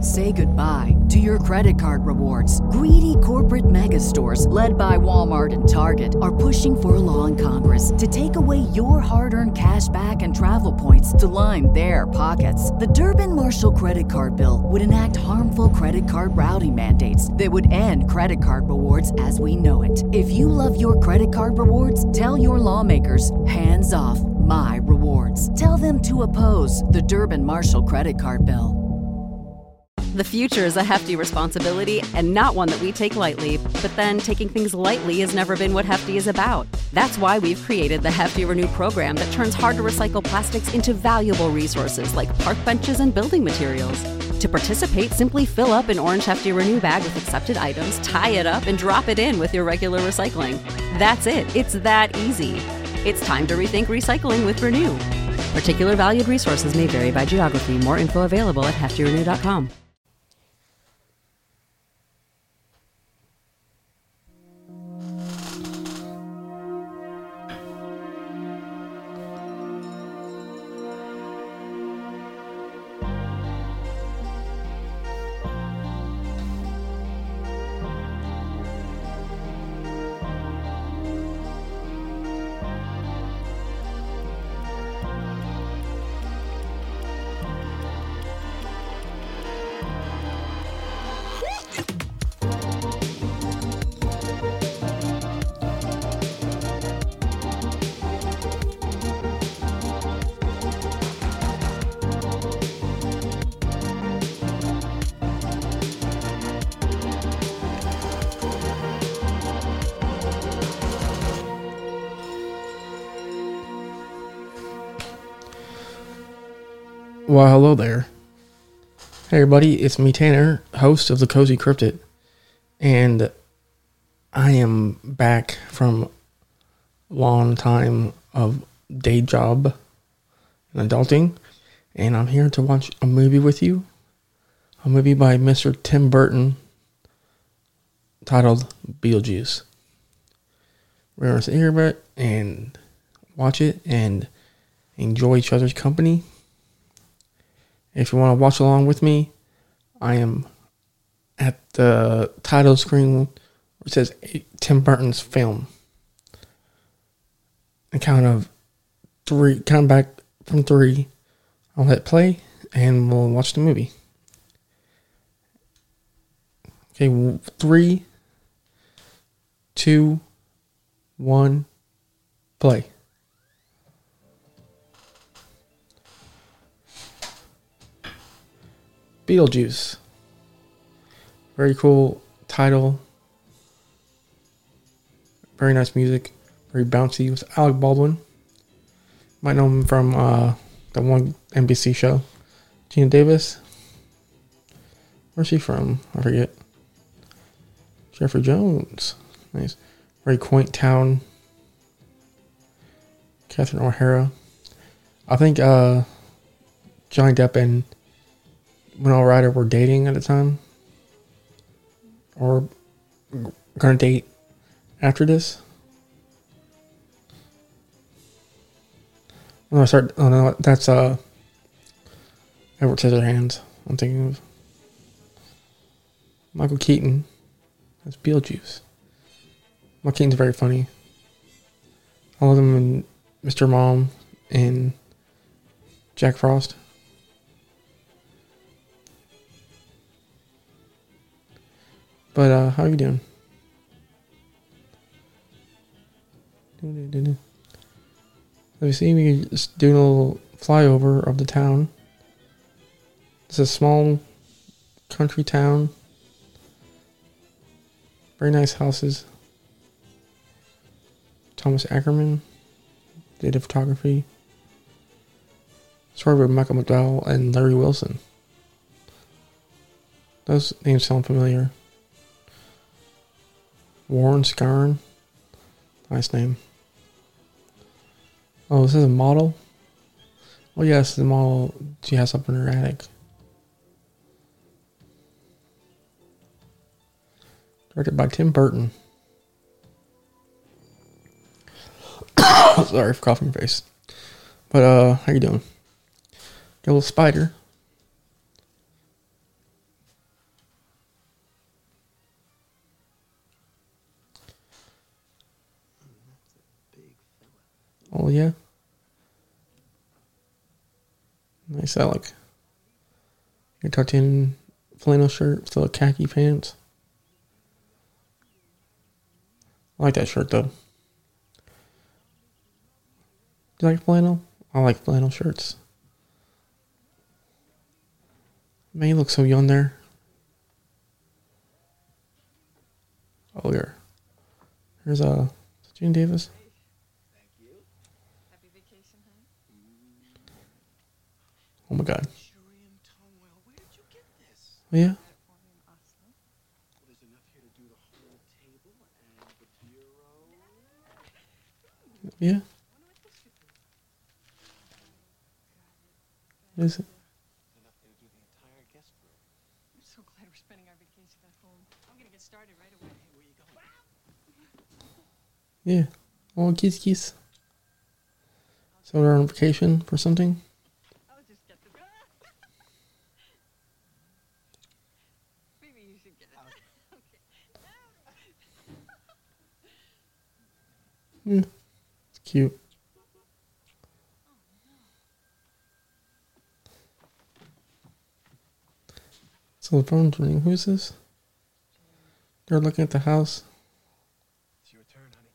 Say goodbye to your credit card rewards. Greedy corporate mega stores, led by Walmart and Target, are pushing for a law in Congress to take away your hard-earned cash back and travel points to line their pockets. The Durbin-Marshall credit card bill would enact harmful credit card routing mandates that would end credit card rewards as we know it. If you love your credit card rewards, tell your lawmakers, hands off my rewards. Tell them to oppose the Durbin-Marshall credit card bill. The future is a hefty responsibility and not one that we take lightly. But then taking things lightly has never been what Hefty is about. That's why we've created the Hefty Renew program that turns hard-to-recycle plastics into valuable resources like park benches and building materials. To participate, simply fill up an orange Hefty Renew bag with accepted items, tie it up, and drop it in with your regular recycling. That's it. It's that easy. It's time to rethink recycling with Renew. Particular valued resources may vary by geography. More info available at heftyrenew.com. Well, hello there. Hey everybody, it's me Tanner, host of the Cozy Cryptid, and I am back from a long time of day job and adulting, and I'm here to watch a movie with you, a movie by Mr. Tim Burton titled Beetlejuice. We're going to sit here and watch it and enjoy each other's company. If you want to watch along with me, I am at the title screen where it says Tim Burton's film. And count back from 3. I'll hit play and we'll watch the movie. Okay, 3, 2, 1, play. Beetlejuice. Very cool title. Very nice music. Very bouncy. It was Alec Baldwin. Might know him from the one NBC show. Gina Davis. Where's she from? I forget. Jeffrey Jones. Nice. Very quaint town. Catherine O'Hara. I think Johnny Depp and Winona Ryder were dating at the time, or gonna date after this. Oh no, that's Edward Scissorhands. I'm thinking of Michael Keaton. That's Beetlejuice. Michael Keaton's very funny. I love him in Mr. Mom and Jack Frost. But, how are you doing? Let me see, we just doing a little flyover of the town. It's a small country town. Very nice houses. Thomas Ackerman did the photography. Story with Michael McDowell and Larry Wilson. Those names sound familiar. Warren Scarn. Nice name. Oh, this is a model? Oh, yes, the model she has up in her attic. Directed by Tim Burton. Sorry for coughing face. But, how you doing? Got a little spider. Oh, yeah. Nice, I like your tartan flannel shirt, still khaki pants. I like that shirt, though. Do you like flannel? I like flannel shirts. Man, you look so young there. Oh, here. Here's Gene Davis. Thank you. Happy vacation, huh? Oh my God. Shurian Tongwell, where did you get this? Oh, yeah. California and Oslo. Well, there's enough here to do the whole table and the bureau. Yeah. Wonder what this could be. What is it? Enough here to do the entire guest room. I'm so glad we're spending our vacation at home. I'm gonna get started right away. Hey, where you going? Yeah. Oh, kiss. So we're on vacation for something? I'll just get the. Maybe you should get it. Okay. It's cute. So the phone's ringing. Who's this? They're looking at the house. It's your turn, honey.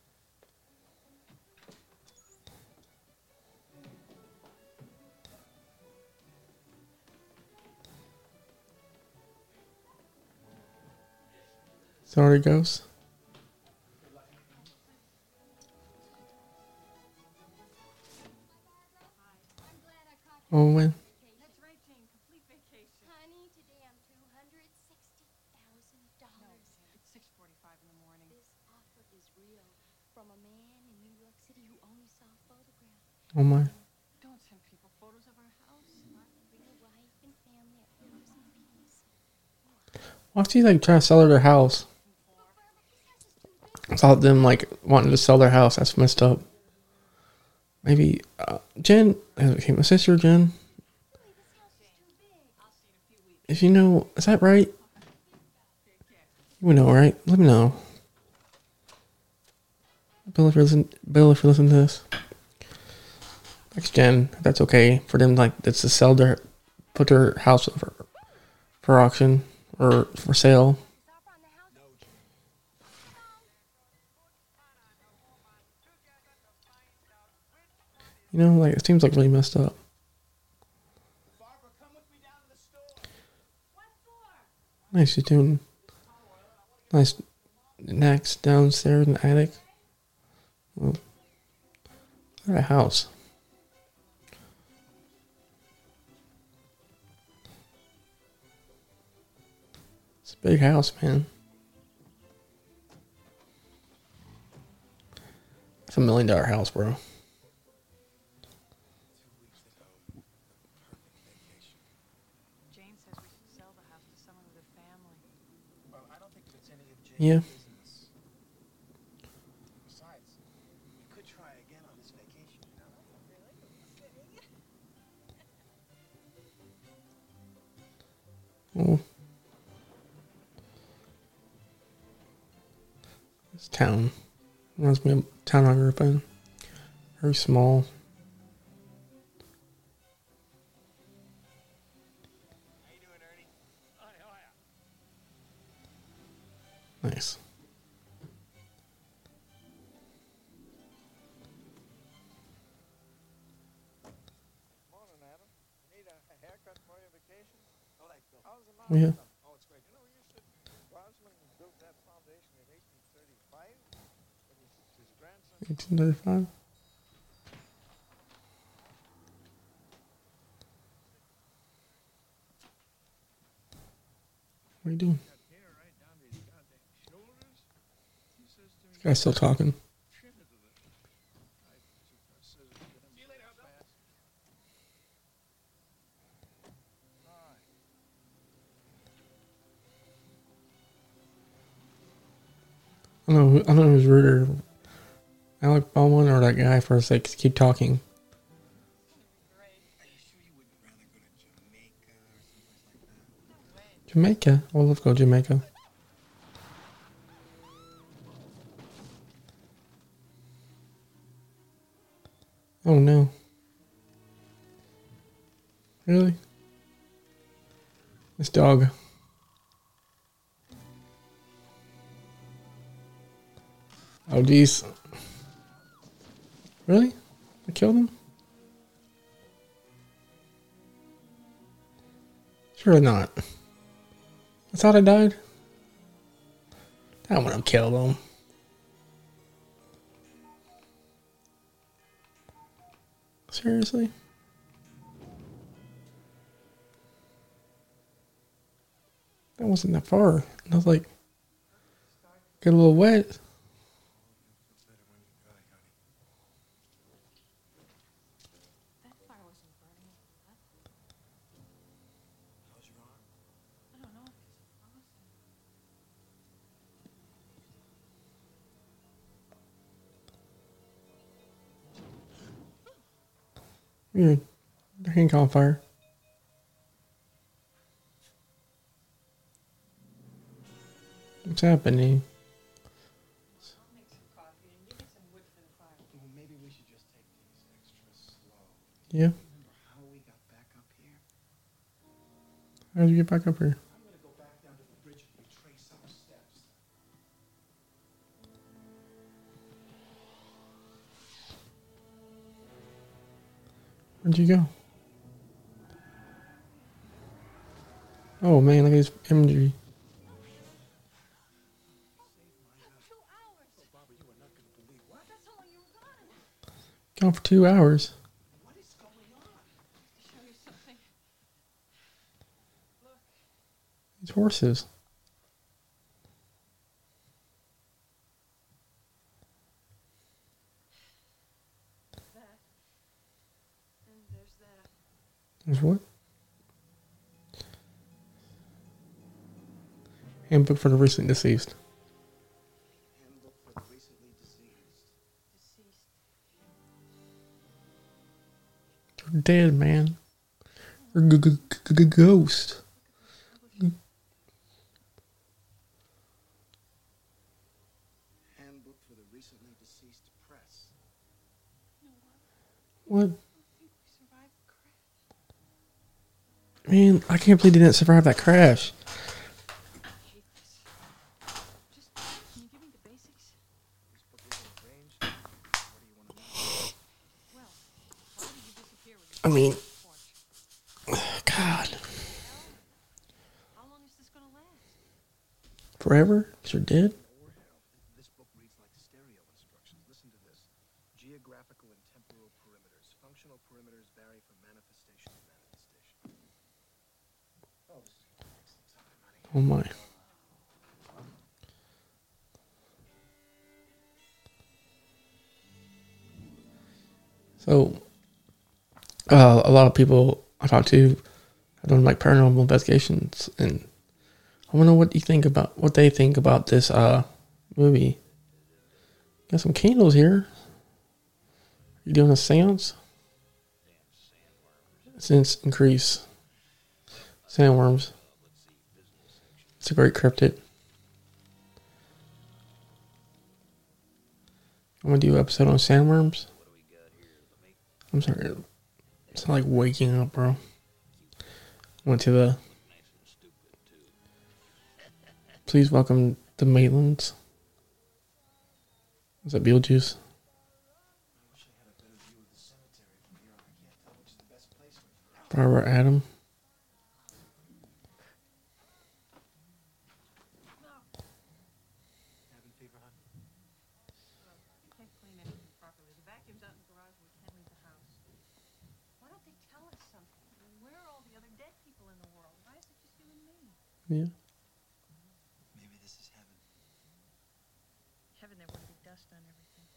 Sorry, ghost. Oh, man. That's right, Jane. Complete vacation. Honey, today I'm $260,000. It's 6:45 in the morning. This offer is real from a man in New York City who only saw a photograph. Oh, my. Don't send people photos of our house. Bring a wife and family at first peace. Why don't you, like, try to sell her their house? I saw them, like, wanting to sell their house. That's messed up. Maybe, Jen, okay, my sister, Jen, if you know, is that right? You know, right? Let me know. Bill, if you're listening to this. Thanks, Jen. If that's okay for them, like, that's to sell put their house for auction or for sale. You know, like, it seems like really messed up. Barbara, come with me down to the store. What for? Nice, you're doing nice next downstairs in the attic. Well, look at a house. It's a big house, man. It's $1 million house, bro. 2 weeks at home. Perfect vacation. Jane says we should sell the house to someone with a family. Well, I don't think it's any of Jane's Yeah. business. Besides, we could try again on this vacation, you know? Oh. This town reminds me of a town I grew up in. Very small. How you doing, Ernie? Hi, how are ya? Nice. Morning, Adam. Need a haircut for your vacation? Oh, like Bill. How's the Oh, yeah. Oh, it's great. You know, you should. Rosalind built that foundation in 1835 when his grandson. 1835. What are you doing? Got hair right down to his goddamn shoulders. He says to me, This guy's still talking. trim it a little. I took my scissors to him. See you later, fast. Bye. I don't know who's ruder. Alec Baldwin or that guy for a sec. Keep talking. Are you sure you wouldn't rather go to Jamaica or someplace like that? Jamaica. Oh, let's go Jamaica. Oh no. Really? This dog. Oh geez. Really? I killed him? Surely not. I thought I died. I want to kill him. Seriously? That wasn't that far. I was like, get a little wet. That fire wasn't burning. How's your arm? I don't know. It's frozen. Weird. Their hand caught on fire. What's happening? I'll make some coffee and give me some wood for the fire. Well, maybe we should just take things extra slow. Yeah. Remember how we got back up here? How did you get back up here? I'm gonna go back down to the bridge and retrace our steps. Where'd you go? Oh man, look at his imagery. 2 hours. Oh, Barbara, you are not gonna believe what? That's how long you were gone. Gone for 2 hours. What is going on? To show you something. Look. These horses. That. And there's that. There's what? Handbook for the recently deceased. Handbook for the recently deceased. Deceased. You're dead, man. You're a ghost. Handbook for the recently deceased press. What? I think we survived the crash. Man, I can't believe they didn't survive that crash. I hate this. Just, can you give me the basics? This book isn't arranged. What do you want to know? Well, why did you disappear when you I mean, porch? God. How long is this gonna last? Forever? Because you're dead? Or hell, this book reads like stereo instructions. Listen to this. Geographical and temporal perimeters. Functional perimeters vary from manifestation to manifestation. Oh, this is gonna take some time, honey. Oh my. So, a lot of people I talk to have done like paranormal investigations, and I want to know what they think about this movie. Got some candles here. You doing a seance? Since increase sandworms. It's a great cryptid. I'm gonna do an episode on sandworms. I'm sorry. It's not like waking up, bro. Went to the. Please welcome the Maitlands. Is that Beetlejuice? Barbara Adam. Having fever, honey? You can't clean anything properly. The vacuum's out in the garage and we can't leave the house. Why don't they tell us something? Where are all the other dead people in the world? Why is it just you and me? Yeah. Maybe this is heaven. Heaven, there wouldn't be dust on everything.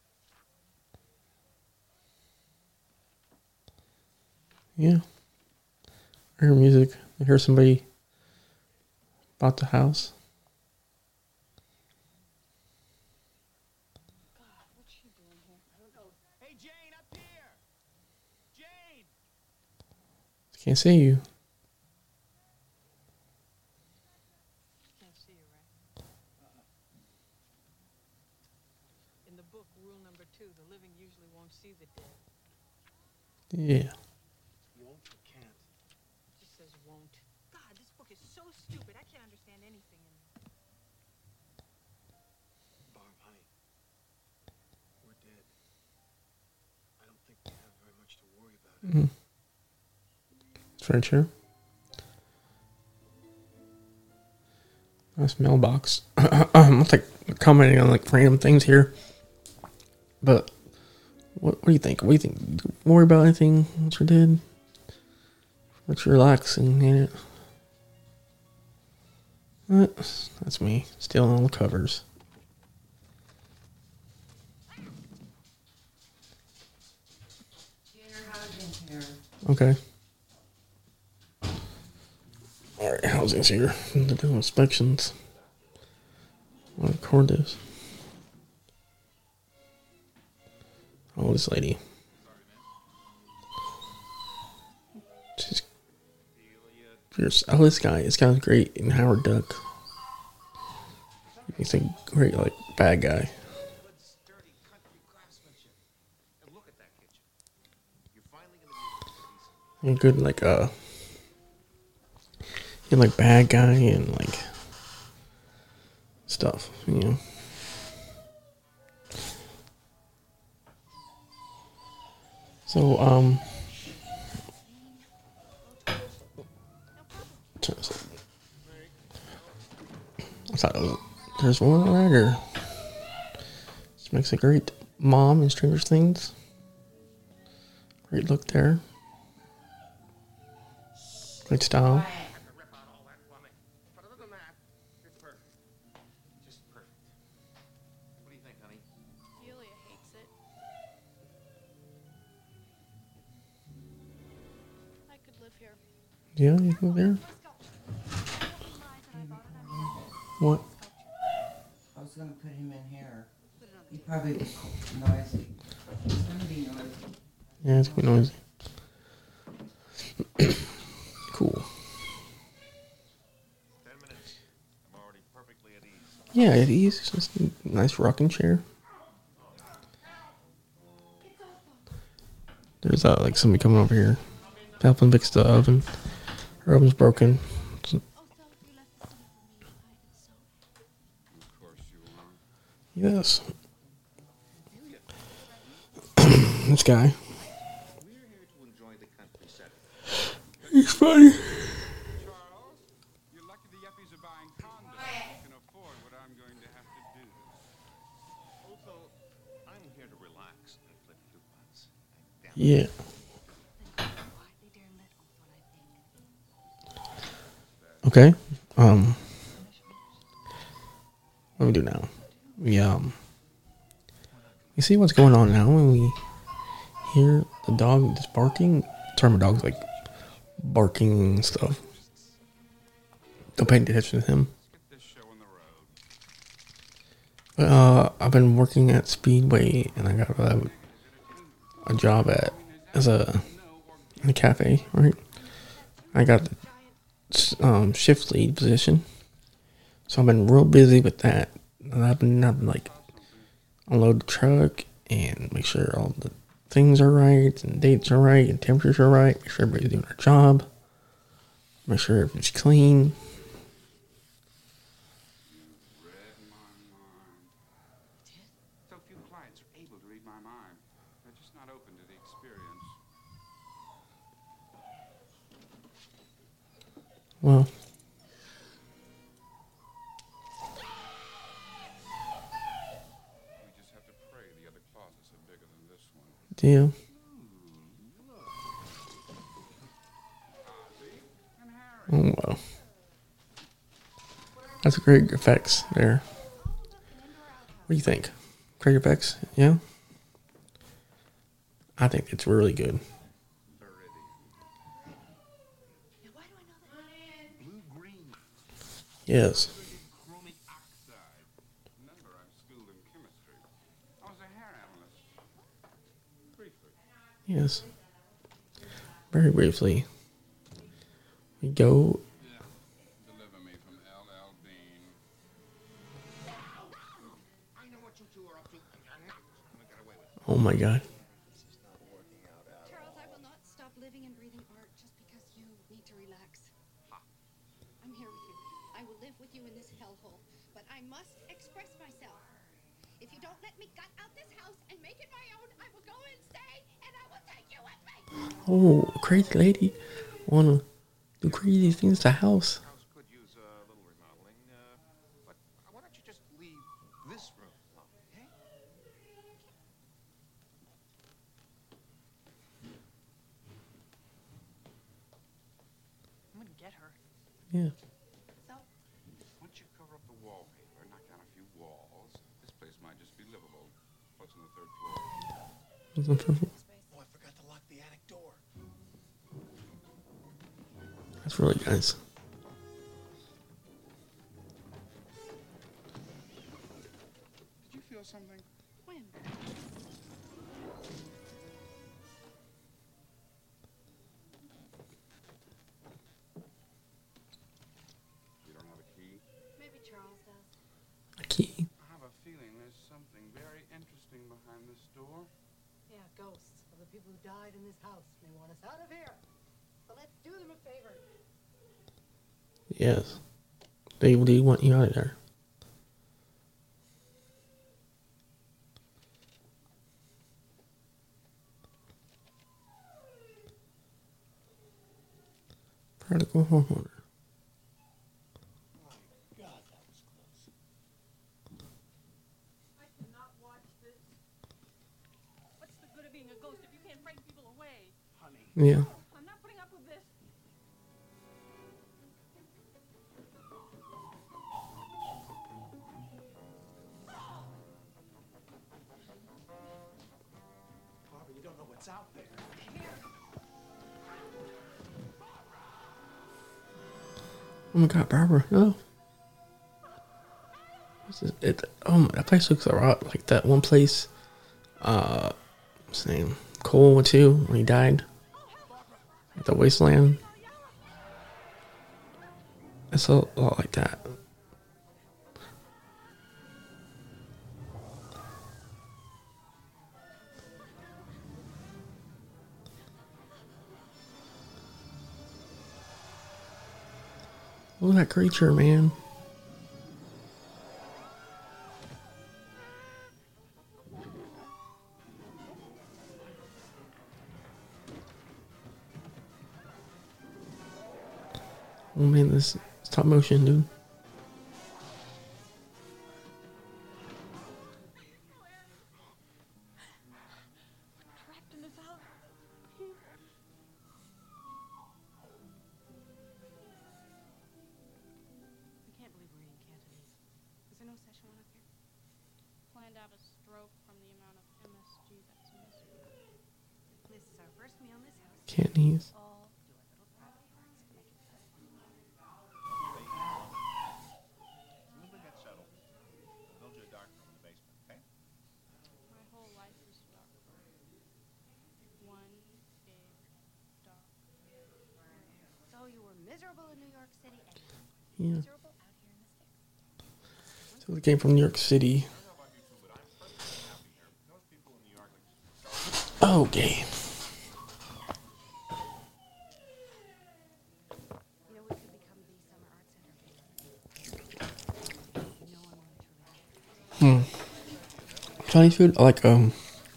Yeah. I hear music. I hear somebody about the house. God, what's she doing here? I don't know. Hey, Jane, up here! Jane! Can't see you. Can't see her, right? In the book, rule number 2, the living usually won't see the dead. Yeah. Won't or can't? It just says won't. God, this book is so stupid. I can't understand anything in it. Barb, honey. We're dead. I don't think we have very much to worry about. It's very true. Nice mailbox. I'm not like commenting on like random things here, but what do you think? What do you think? Do you worry about anything once you're dead? What's relaxing in it? That's me stealing all the covers. Okay. Alright, housing's here. They're doing inspections. I'll record this. Oh, this lady. She's fierce. Oh, this guy's great in Howard Duck. He's a great, like, bad guy. Good, sturdy country craftsmanship. And look at that kitchen. You're finally gonna be able to do decent. He's good, like, he's like bad guy and, like, stuff, you know. So, I thought there's one ragger. This makes a great mom in Stranger Things. Great look there. Great style. Rip out all that plumbing. But other than that, it's perfect. Just perfect. What do you think, honey? Julia hates it. I could live here. Yeah, you go there. What? I was gonna put him in here. He probably was noisy. He's gonna be noisy. Yeah, it's quite noisy. Cool. 10 minutes. I'm already perfectly at ease. Yeah, it is. It's just a nice rocking chair. There's like somebody coming over here, helping fix the oven. Her oven's broken. So- Of course you are. yes. This guy. We're here to enjoy the country setting. He's funny. Charles, you're lucky the yuppies are buying condos. You can afford what I'm going to have to do. Also, I'm here to relax and flip coupons. Yeah. Okay. What do we do now? We see what's going on now when we hear the dog just barking. Sorry, my dog's like barking and stuff. Don't pay any attention to him. Get this show on the road. I've been working at Speedway, and I got a job in a cafe, right? I got the shift lead position, so I've been real busy with that. And I've been like unload the truck and make sure all the things are right and dates are right and temperatures are right. Make sure everybody's doing their job. Make sure everything's clean. Read my mind. So few clients are able to read my mind. They're just not open to the experience. Well, We just have to pray the other closets are bigger than this one. deal. And Harry. Oh well. That's great effects there. What do you think? Great effects? Yeah? I think it's really good. Blue-green. Yes. Chromic oxide. Remember, I'm schooled in chemistry. I was a hair analyst. Briefly. Yes. Very briefly. We go. Deliver me from L.L. Bean. I know what you two are up to, and you're not gonna get away with it. Oh my god. Charles, I will relax. I'm here with you. I will live with you in this hellhole, but I must express myself. If you don't let me gut out this house and make it my own, I will go insane and I will take you with me. Oh, crazy lady. Wanna do crazy things to house. House could use a little remodeling, but why don't you just leave this room alone, okay? I'm gonna get her. Yeah. So, Once you cover up the wallpaper, knock down a few walls, this place might just be livable. What's on the third floor? Oh, I forgot to lock the attic door. That's really nice. Did you feel something? when? You don't have a key? Maybe Charles does. A key. I have a feeling there's something very interesting behind this door. Yeah, ghosts of the people who died in this house. They want us out of here. So let's do them a favor. Yes. They want you out of there. Prodigal homeowner. God, that was close. I cannot watch this. What's the good of being a ghost if you can't frighten people away? Honey. Yeah. I'm not putting up with this. Barbara, you don't know what's out there. Oh my God, Barbara. No. This is it. That place looks a lot like that one place. What's his name? Cole went to when he died. At the wasteland. It's a lot like that. Look at that creature, man. Oh man, this stop motion, dude. Trapped in this house. I can't believe we're eating Cantonese. Is there no Szechuan up here? Planned out a stroke from the amount of MSG that's missing. This is our first meal in this house. Cantonese. All do our little private parts to make it fun. When we get settled, build you a dark room in the basement, okay? My whole life was dark. One big dark. So you were miserable in New York City and Yeah. miserable out here in the sticks. So they came from New York City. I don't know about you two, but I'm perfectly happy here. Those people in New York are just Okay. You know, we could become the summer art center. No one wanted to really. Chinese food. I like First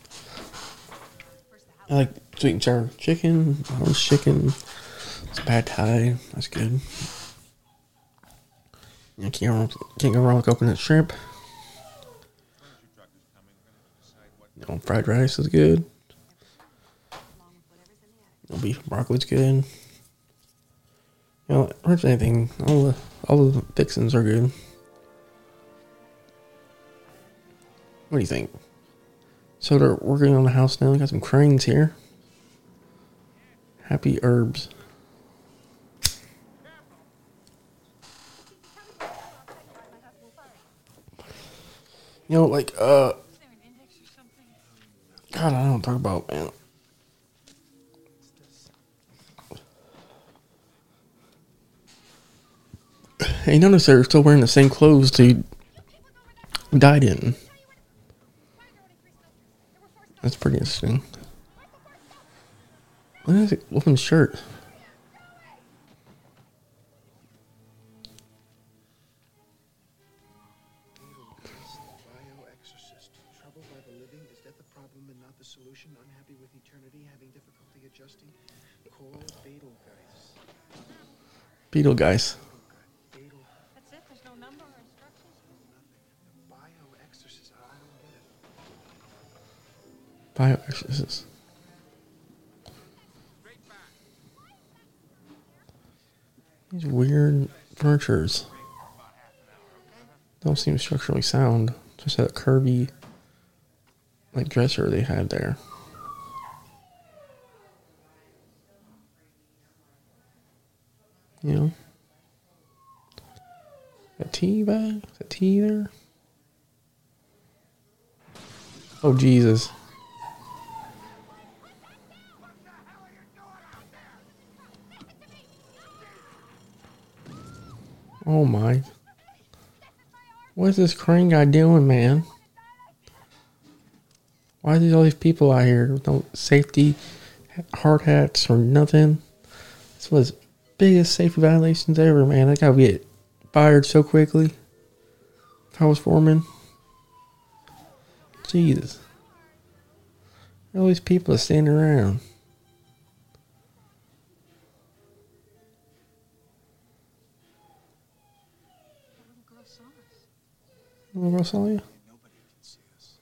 the house. I like sweet and sour chicken, roast chicken, some pad thai. That's good. You can't go wrong with coconut shrimp. furniture truck is coming. We're going to decide what You know, fried rice is good. Along with whatever's in the attic. You know, beef and broccoli's good. You know, pretty much anything. All the fixings are good. What do you think? So they're working on the house now. They got some cranes here. Happy Herbs. You know, like, Is there an index or something? God, I don't talk about, man. Hey, notice they're still wearing the same clothes they died in. That's pretty interesting. Look at this woman's shirt. not the solution? Unhappy with eternity? Having difficulty adjusting? Call Betelgeuse. Betelgeuse. Betel. That's it? There's no number or instructions? Nothing. The bioexorcist. I don't get it. Bioexorcist. These weird furnitures don't seem structurally sound. Just that curvy, like, dresser they had there. You know, a tea bag, a tea there. Oh Jesus! Oh my! What's this crane guy doing, man? Why are there all these people out here with no safety hard hats or nothing? This was biggest safety violations ever, man. That guy would get fired so quickly if I was foreman. Jesus. All these people are standing around. The little girl saw you? Nobody can see us.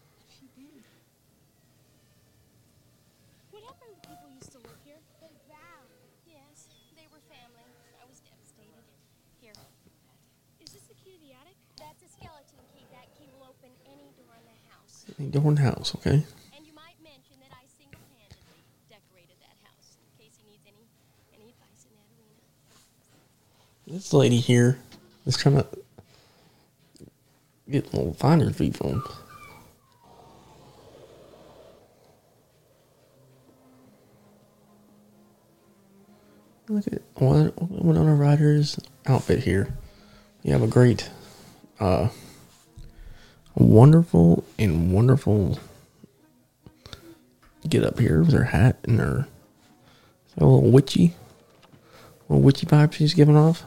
What happened to the people who used to live here? They drowned. Yes, they were family. I was devastated. Here. Is this the key to the attic? That's a skeleton key. That key will open any door in the house. Any door in the house, okay? And you might mention that I single-handedly decorated that house in case he needs any advice in that arena. This lady here is trying to get a little finder's fee from him. Look at Winona Ryder's outfit here. You have a great, wonderful get up here with her hat and her a little witchy vibe she's giving off.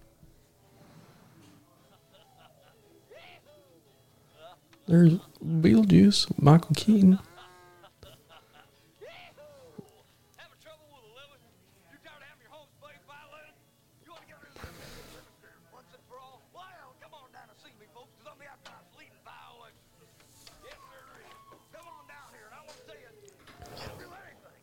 There's Beetlejuice, Michael Keaton. Having trouble with a living? You tired of having your home space violated? You want to get rid of this once and for all? Well, come on down and see me, folks, because I'll be after our fleeting violation. Yes, sir. Come on down here, and I want to tell you, I'll do anything.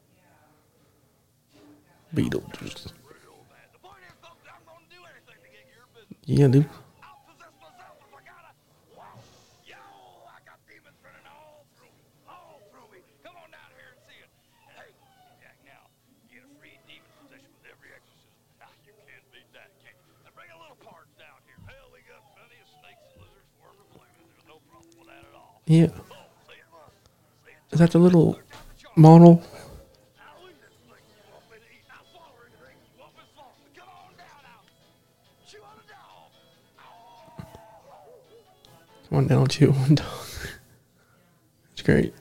Beetlejuice. Real bad. The point is, folks, I'm going to do anything to get your business. Yeah, dude. I'll possess myself if I gotta. Wow. Yo, I got demons running all through me. All through me. Come on down here and see it. And hey, Jack, now, you get a free demon possession with every exorcism. Ah, you can't beat that, can you? Now bring a little parts down here. Hell, we got plenty of snakes and lizards, worms and flames. There's no problem with that at all. Yeah. Oh, see it, look. See it. Is that the little model? I'll eat this thing you want me to eat. I'll swallow anything you want me to swallow. Come on down now. Chew on a dog. Come on down, chew one dog. It's great.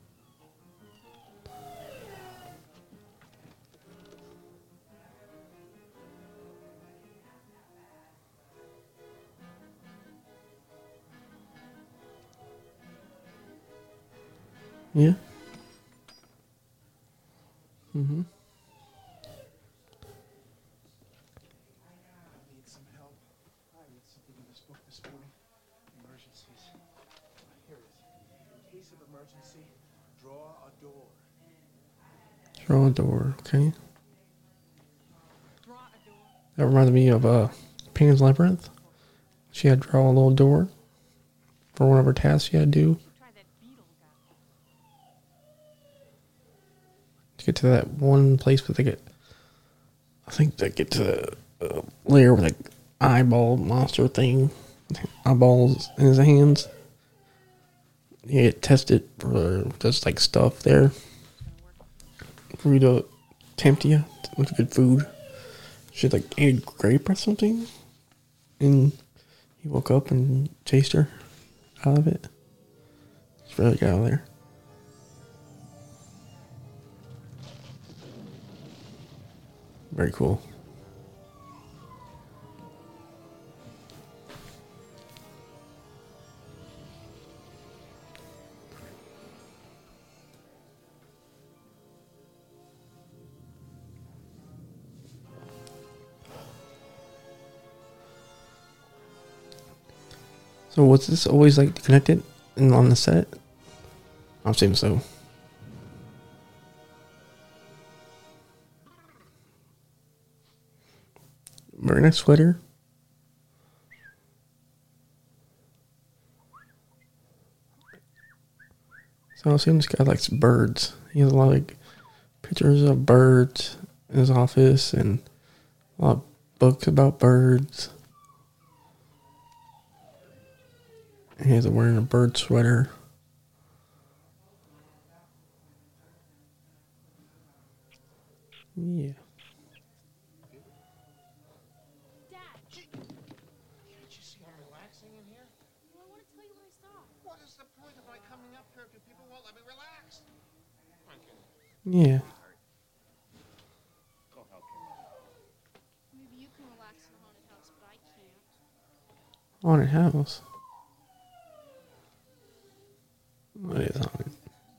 Yeah. Mm-hmm. I need some help. I read something in this book this morning. Emergencies. Here it is. In case of emergency, draw a door. Draw a door, okay. Draw a door. That reminded me of Pan's Labyrinth. She had to draw a little door for one of her tasks she had to do Try that beetle guy. to get to that one place where I think they get to the layer with the eyeball monster thing. Eyeballs in his hands. You get tested for just like stuff there. For you to tempt you with good food. She like ate a grape or something. And he woke up and chased her out of it. Just really got out of there. Very cool. So was this always like connected and on the set? I'm assuming so. Very nice sweater. So I assume this guy likes birds. He has a lot of like, pictures of birds in his office and a lot of books about birds. And he's wearing a bird sweater. Yeah. Dad, Can't you see I'm relaxing in here? I want to tell you what I saw. What is the point of my coming up here if you people won't let me relax? I can Yeah. go help your mother. Maybe you can relax in a haunted house, but I can't. Haunted house. What is haunted?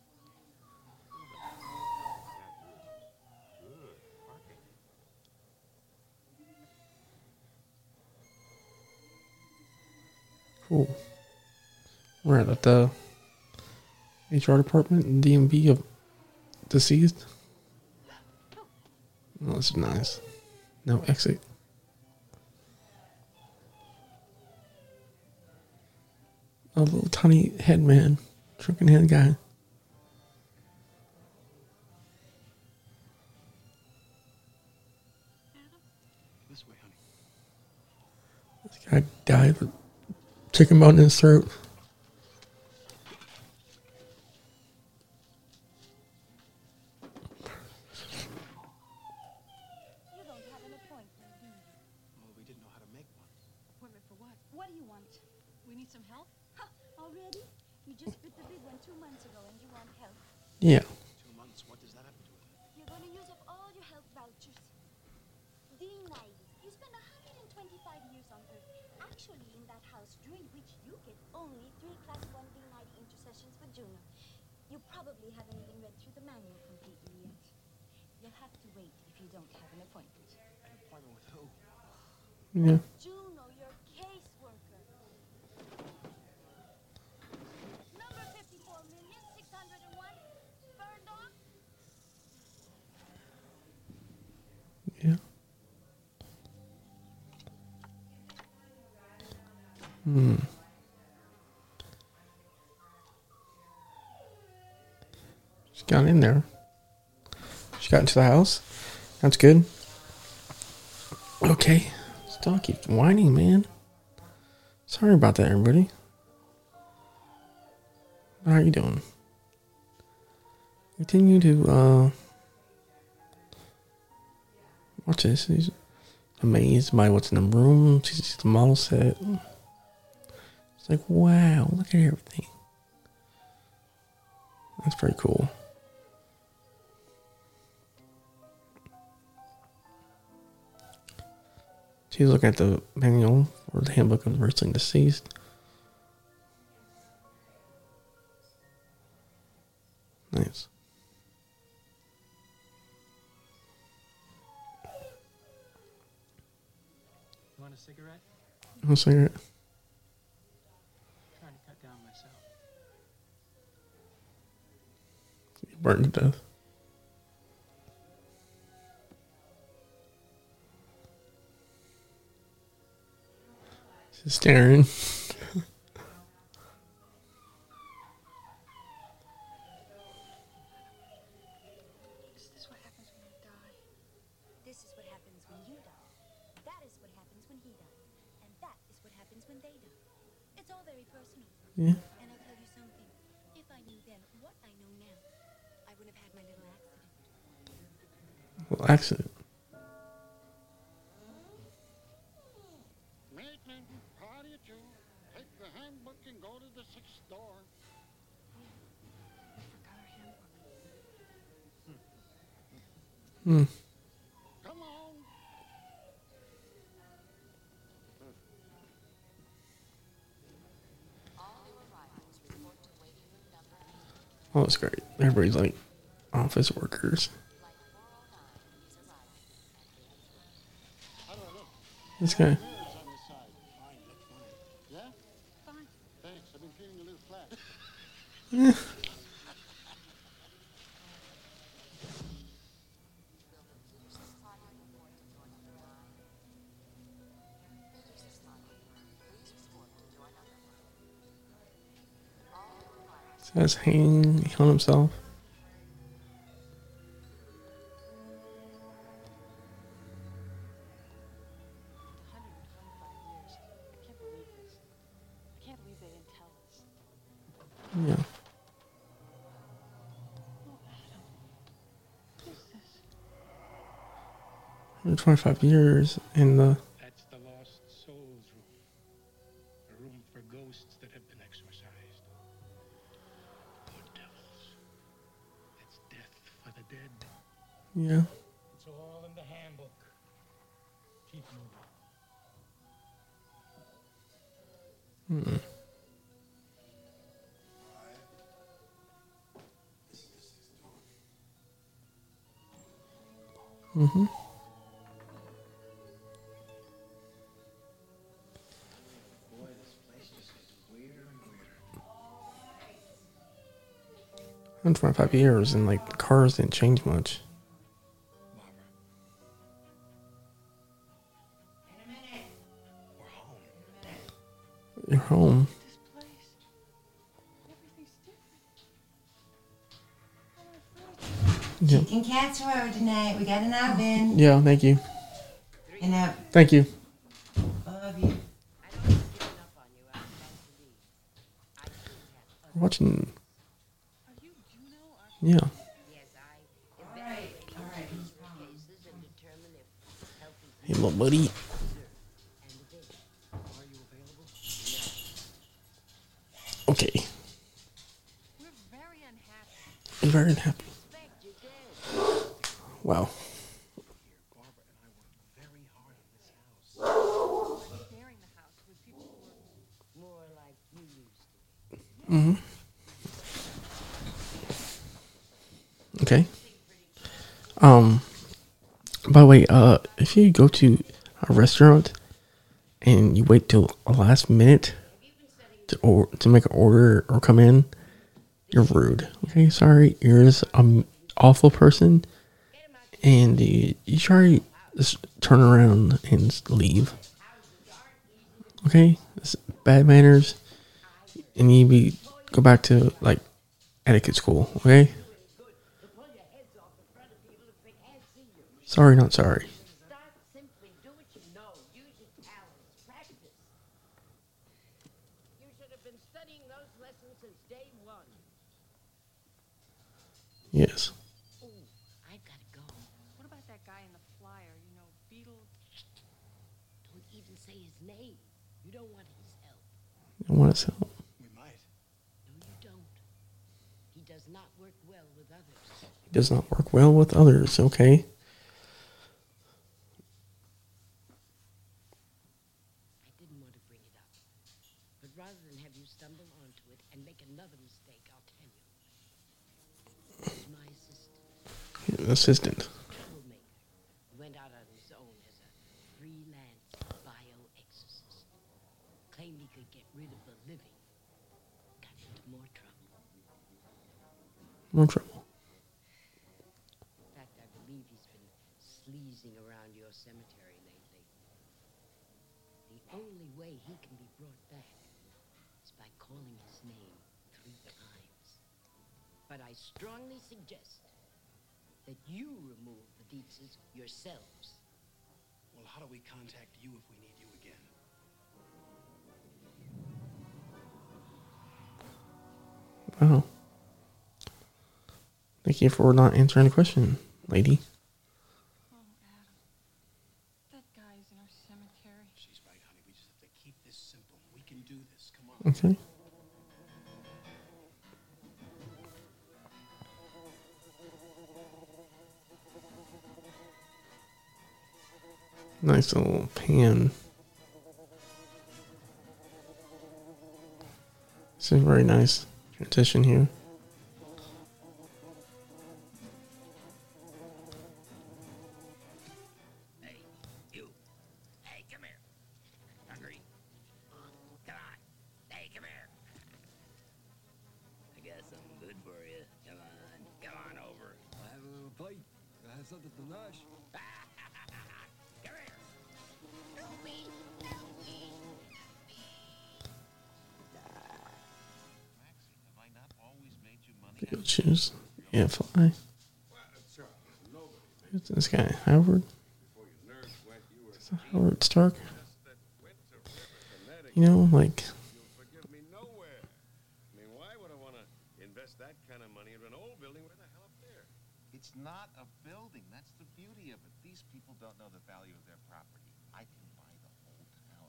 Cool. We're at the HR department, DMV of deceased. Oh, that's nice. No exit. A little tiny head man. Shrunken head guy. This way, honey. This guy died with chicken bone in his throat. You don't have an appointment, do you? Well, we didn't know how to make one. Appointment for what? What do you want? We need some help? Ha! Already? You just bit the big one 2 months ago and you want help. Yeah. 2 months. What does that have to do with it? You're going to use up all your health vouchers. D90. You spend 125 years on Earth, actually in that house, during which you get only 3 Class 1 D90 intercessions for Juno. You probably haven't even read through the manual completely yet. You'll have to wait if you don't have an appointment. An appointment with who? Yeah. Juno, your caseworker. Number 54,601. Burned off. Yeah. She got in there. She got into the house. That's good. Okay. This dog keeps whining, man. Sorry about that, everybody. How are you doing? Continue to watch this. He's amazed by what's in the room. She sees the model set. It's like, wow, look at everything. That's pretty cool. She's looking at the manual for the handbook of the wrestling deceased. Nice. You want a cigarette? One cigarette. I'm trying to cut down myself. You burned to death. She's staring. Is this what happens when you die? This is what happens when you die. That is what happens when he dies. And that is what happens when they die. It's all very personal. Yeah. And I'll tell you something. If I knew then what I know now, I wouldn't have had my little accident. Well, accident. Maitland, how do you do? Take the handbook and go to the 6th door. We forgot our handbook. Come on. Oh, that's great. Everybody's like office workers. This guy. Mirrors on the side. Fine, look fine. Yeah? Fine. feeling a little flat. Says hanging on himself. Yeah. 125 years in the. That's the lost souls room. A room for ghosts that have been exorcised. Poor devils. That's death for the dead. Yeah. It's all in the handbook. Keep moving. Hmm. Mm-hmm. Boy, this place just gets weirder and weirder. 125 years and like the cars didn't change much. You're home. Yeah. Chicken casserole tonight. We got an oven. Yeah, thank you. And a Thank you. love you. We're watching. Yeah. Hey, little buddy. Okay. We're very unhappy. Wow. Mm-hmm. Okay. By the way, if you go to a restaurant and you wait till the last minute to make an order or come in, you're rude. Okay, sorry, you're just an awful person, and you try just turn around and just leave. Okay, it's bad manners, and you go back to like etiquette school. Okay. Sorry, not sorry. Yes. Ooh, I gotta go. What about that guy in the flyer? You know, Beetle. Don't even say his name. You don't want his help. I want his help. We might. No, you don't. He does not work well with others. He does not work well with others. Okay. I didn't want to bring it up. But rather than have you stumble onto it and make another mistake, I'll tell you. He's my assistant. Assistant. Troublemaker. He went out on his own as a freelance bioexorcist. Claimed he could get rid of the living. Got into more trouble. More trouble. In fact, I believe he's been sleazing around your cemetery lately. The only way he can be brought back is by calling his name 3 times. But I strongly suggest that you remove the Dietzes yourselves. Well, how do we contact you if we need you again? Wow. Thank you for not answering the question, lady. Oh, Adam. That guy's in our cemetery. She's right, honey. We just have to keep this simple. We can do this. Come on. Okay. Nice little pan. It's a very nice transition here. Hey, you. Hey, come here. Hungry? Come on. Hey, come here. has something to nosh. Come here. Good shoes. Yeah, fly. Who's this guy? Howard? Is that Howard Stark? You know, like, Forgive me nowhere. I mean, why would I want to invest that kind of money in an old building? Where the hell up there? It's not a building. That's the beauty of it. These people don't know the value of their property. I can buy the whole town.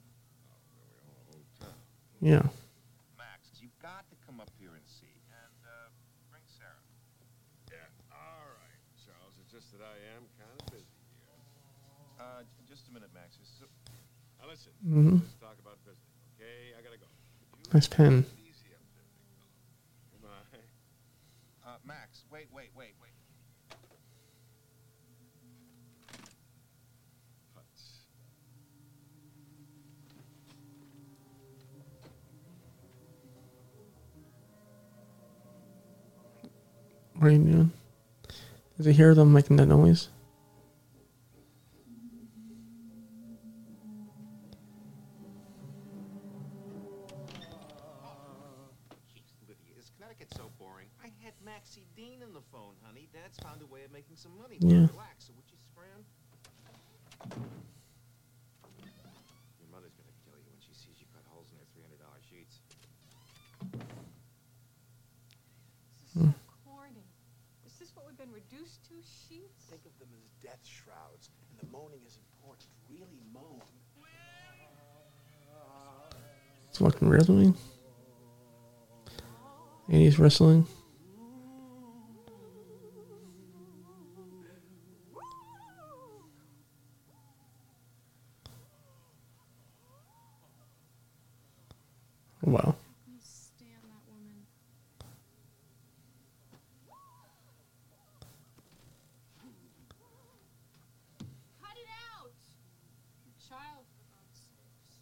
yeah. Max, you've got to come up here and see. And bring Sarah. Yeah, all right, Charles. It's just that I am kind of busy here. Just a minute, Max. Now listen, Mhm. let's talk about business, okay? I gotta go. Nice pen. Easy up there, big fellow. Goodbye. Max, wait. Putz. What are you doing? Does he hear them making that noise? Lydia, is Connecticut so boring? I had Maxie Dean on the phone, honey. Dad's found a way of making some money. Yeah. Relax. So would you scram? Your mother's gonna kill you when she sees you cut holes in her $300 sheets. This is so corny. Is this what we've been reduced to? Sheets? Think of them as death shrouds, and the moaning is important. Really moan. It's fucking wrestling. 80s wrestling. Wow. I stand that woman. Cut it out! Child, for God's sakes.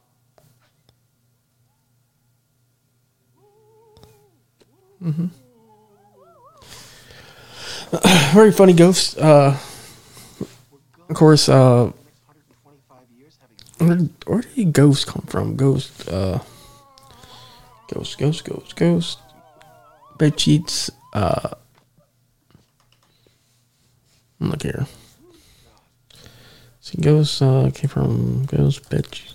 Very funny ghost. Of course, where did ghost come from? Ghost. Bed sheets. Look here. See, ghost came from ghost bed sheets.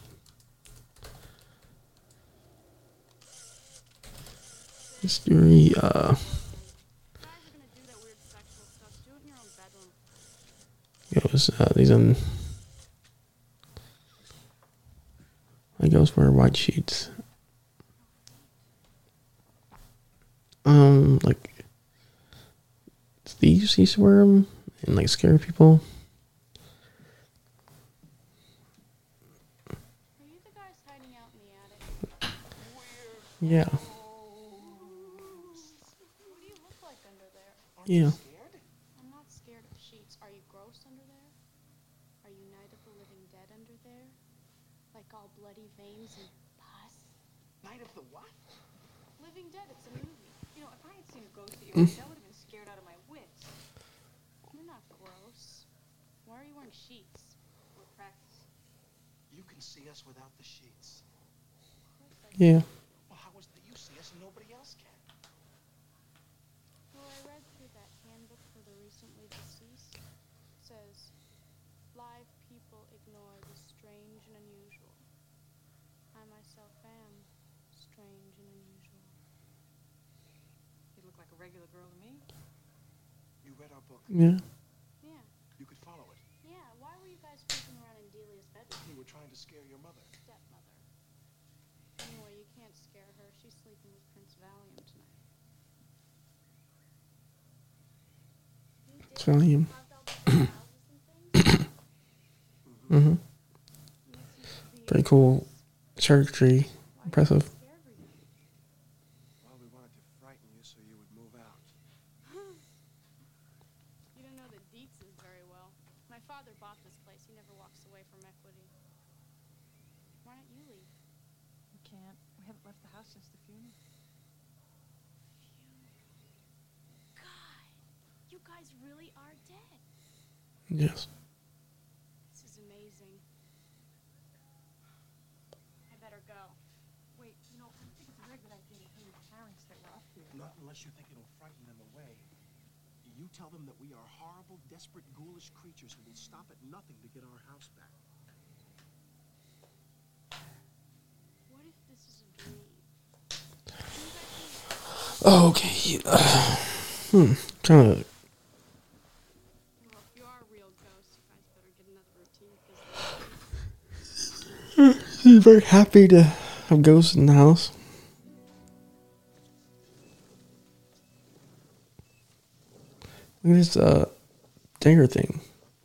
History. Ghosts. These I ghosts wear white sheets. Like thieves used to wear them and like scare people. Are you the guys hiding out in the attic? Yeah. What do you look like under there? Yeah. Scared? I'm not scared of sheets. Are you gross under there? Are you Night of the Living Dead under there? Like all bloody veins and pus? Night of the what? Living Dead, it's a movie. You know, if I had seen a ghost at your that would have been scared out of my wits. You're not gross. Why are you wearing sheets? We're practicing. You can see us without the sheets. Yeah. Well, how is it that you see us and nobody else can? Well, I read through that handbook for the recently deceased. It says, live people ignore the strange and unusual. I myself am strange and unusual. You look like a regular girl to me. You read our book. Yeah. Yeah. You could follow it. Yeah, why were you guys creeping around in Delia's bedroom? We were trying to scare your mother. Stepmother. Anyway, you can't scare her. She's sleeping with Prince Valium tonight. It's Valium. Mm-hmm. Pretty cool circuitry. Impressive. Well, we wanted to frighten you so you would move out. You don't know the Dietzes very well. My father bought this place. He never walks away from equity. Why don't you leave? We can't. We haven't left the house since the funeral. God, you guys really are dead. Yes. This is amazing. I better go. Wait, I don't think it's a very good idea to tell your parents that we're up here. Not unless you think it'll frighten them away. You tell them that we are horrible, desperate, ghoulish creatures who will stop at nothing to get our house back. What if this is a dream? Okay. Kind of. Well, if you are a real ghost, you guys better get another routine. He's very happy to have ghosts in the house. Look at this dinger thing.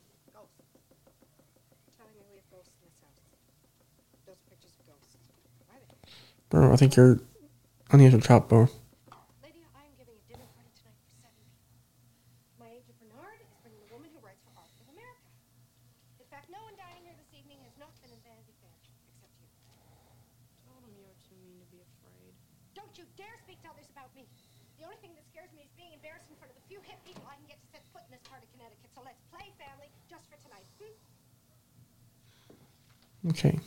Telling me we have ghosts in this house. Those pictures of ghosts. Why are they? Bro, I think you're on the edge of the chop, bro. Lydia, I am giving a dinner party tonight for 7 people. My agent Bernard is bringing the woman who writes for Art of America. In fact, no one dining here this evening has not been in Vanity Fair, except you. Told him you were too mean to be afraid. Don't you dare speak to others about me. The only thing that scares me is being embarrassed in front of the few hip people I can get to set foot in this part of Connecticut. So let's play family just for tonight. Okay.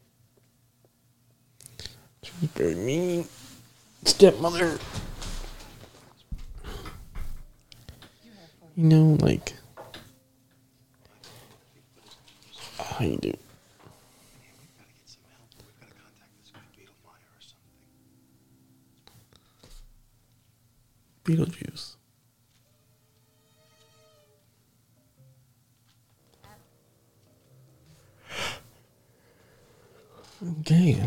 She's very mean. Stepmother. You know, like. How you do? Beetlejuice. Okay.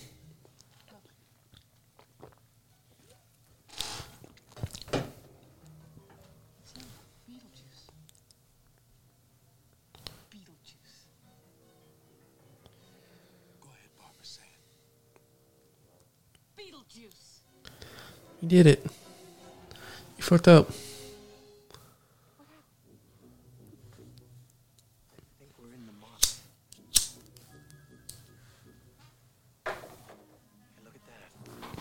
Beetlejuice. You did it. You fucked up. I think we're in the model. Hey, look at that.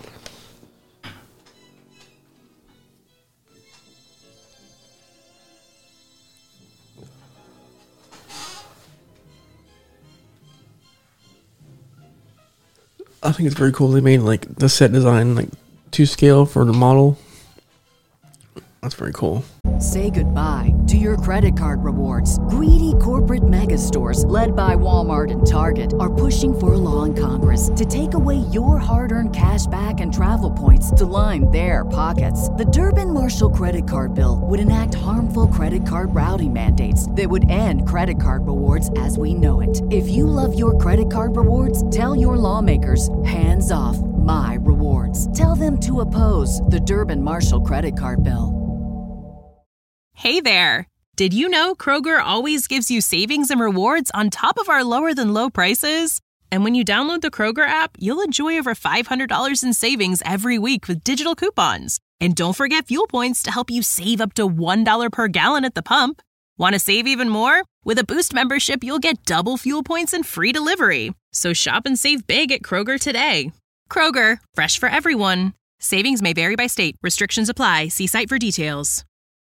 I think it's very cool. They made like the set design like to scale for the model. That's very cool. Say goodbye to your credit card rewards. Greedy corporate mega stores, led by Walmart and Target, are pushing for a law in Congress to take away your hard-earned cash back and travel points to line their pockets. The Durbin-Marshall credit card bill would enact harmful credit card routing mandates that would end credit card rewards as we know it. If you love your credit card rewards, tell your lawmakers, hands off my rewards. Tell them to oppose the Durbin-Marshall credit card bill. Hey there! Did you know Kroger always gives you savings and rewards on top of our lower-than-low prices? And when you download the Kroger app, you'll enjoy over $500 in savings every week with digital coupons. And don't forget fuel points to help you save up to $1 per gallon at the pump. Want to save even more? With a Boost membership, you'll get double fuel points and free delivery. So shop and save big at Kroger today. Kroger, fresh for everyone. Savings may vary by state. Restrictions apply. See site for details.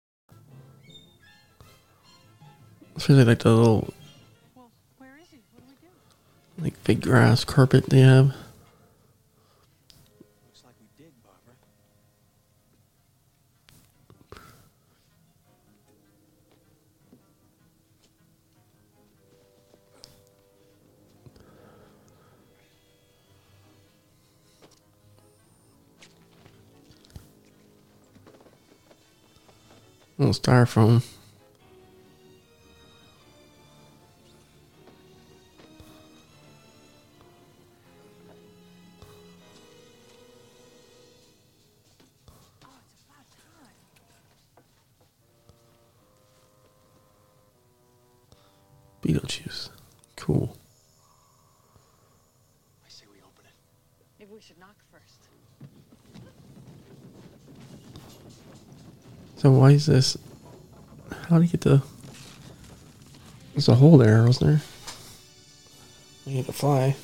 Especially like the little, Well, where is he? What do we do? like fake grass carpet they have. Looks like we did, Barbara. Little styrofoam. Beetlejuice. Cool. I say we open it. Maybe we should knock first. So why is this? How do you get the? There's a hole there, wasn't there? We need to fly.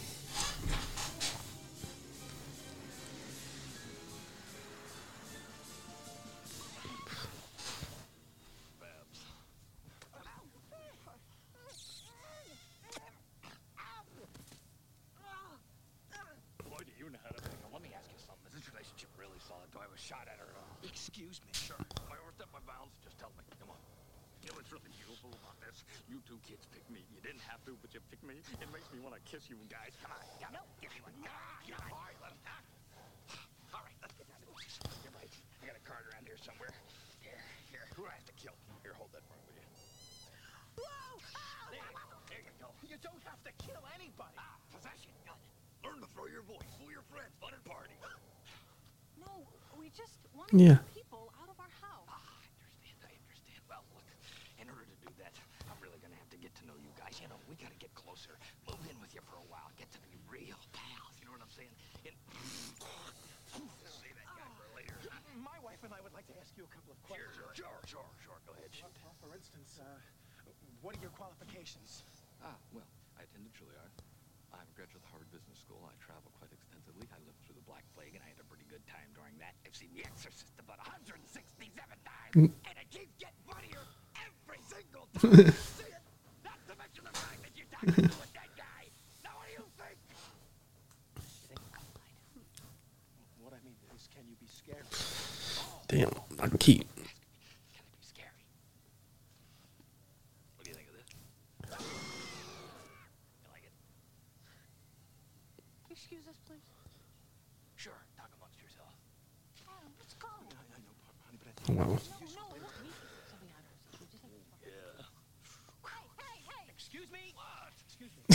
shot at her at all. Excuse me. Sure. Am I overstepped my bounds? Just tell me. Come on. You know what's really beautiful about this? You two kids picked me. You didn't have to, but you picked me. It makes me want to kiss you guys. Come on. No. Give me one. All right, let's all right, let's get down to business. You're right. I got a card around here somewhere. Here. Who do I have to kill? Here, hold that for me, will you? Whoa! There you go. You don't have to kill anybody. Possession. Got it. Learn to throw your voice. Fool your friends. Fun and party. No, we just want Yeah. people out of our house. I understand. Well, look, in order to do that, I'm really going to have to get to know you guys. You know, we got to get closer. Move in with you for a while. Get to be real pals. You know what I'm saying? Save that guy for later. My wife and I would like to ask you a couple of questions. Sure. Go ahead, shoot. Well, for instance, what are your qualifications? Well, I attended Juilliard. I'm a graduate of the Harvard Business School. I travel quite extensively. I lived through the Black Plague, and I had a pretty good time during that. I've seen The Exorcist about 167 times, and it keeps getting funnier every single time. See it? Not to mention the fact that you're talking to a dead guy. Now, what do you think? What I mean is, can you be scared? Damn, I can keep. Can it be scary? What do you think of this? You like it? Excuse us, please. Sure. Talk amongst yourself. Let's go. I know, honey, but I Oh, wow. No, look, we something out of us. We just have to talk. Yeah. Hey! Excuse me? What? Excuse me.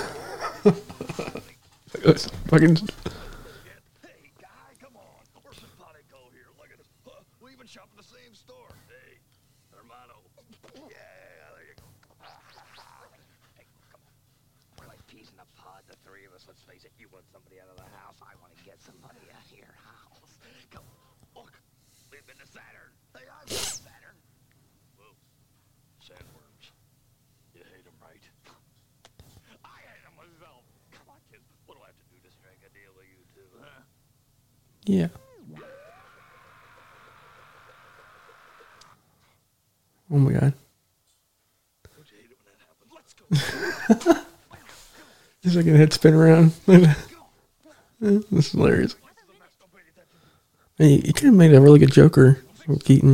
It's fucking. Hey, guy, come on. We're simpatico here. Look at us. We even shop at the same store. Hey, hermano. Yeah, there you go. Hey, come on. We're like peas in a pod, the three of us. Let's face it, you want somebody out of the house. I want to get somebody out of your house. Come on. Look, we've been to Saturn. Hey, I've been to Saturn. Whoa. Sandworms. You hate them, right? I hate them myself. Come on, kids. What do I have to do to strike a deal with you two, huh? Yeah. Oh my god. Don't you hate it when that happens? Let's go. He's like a head spin around. This is hilarious. Hey, he kind of made a really good Joker from Keaton.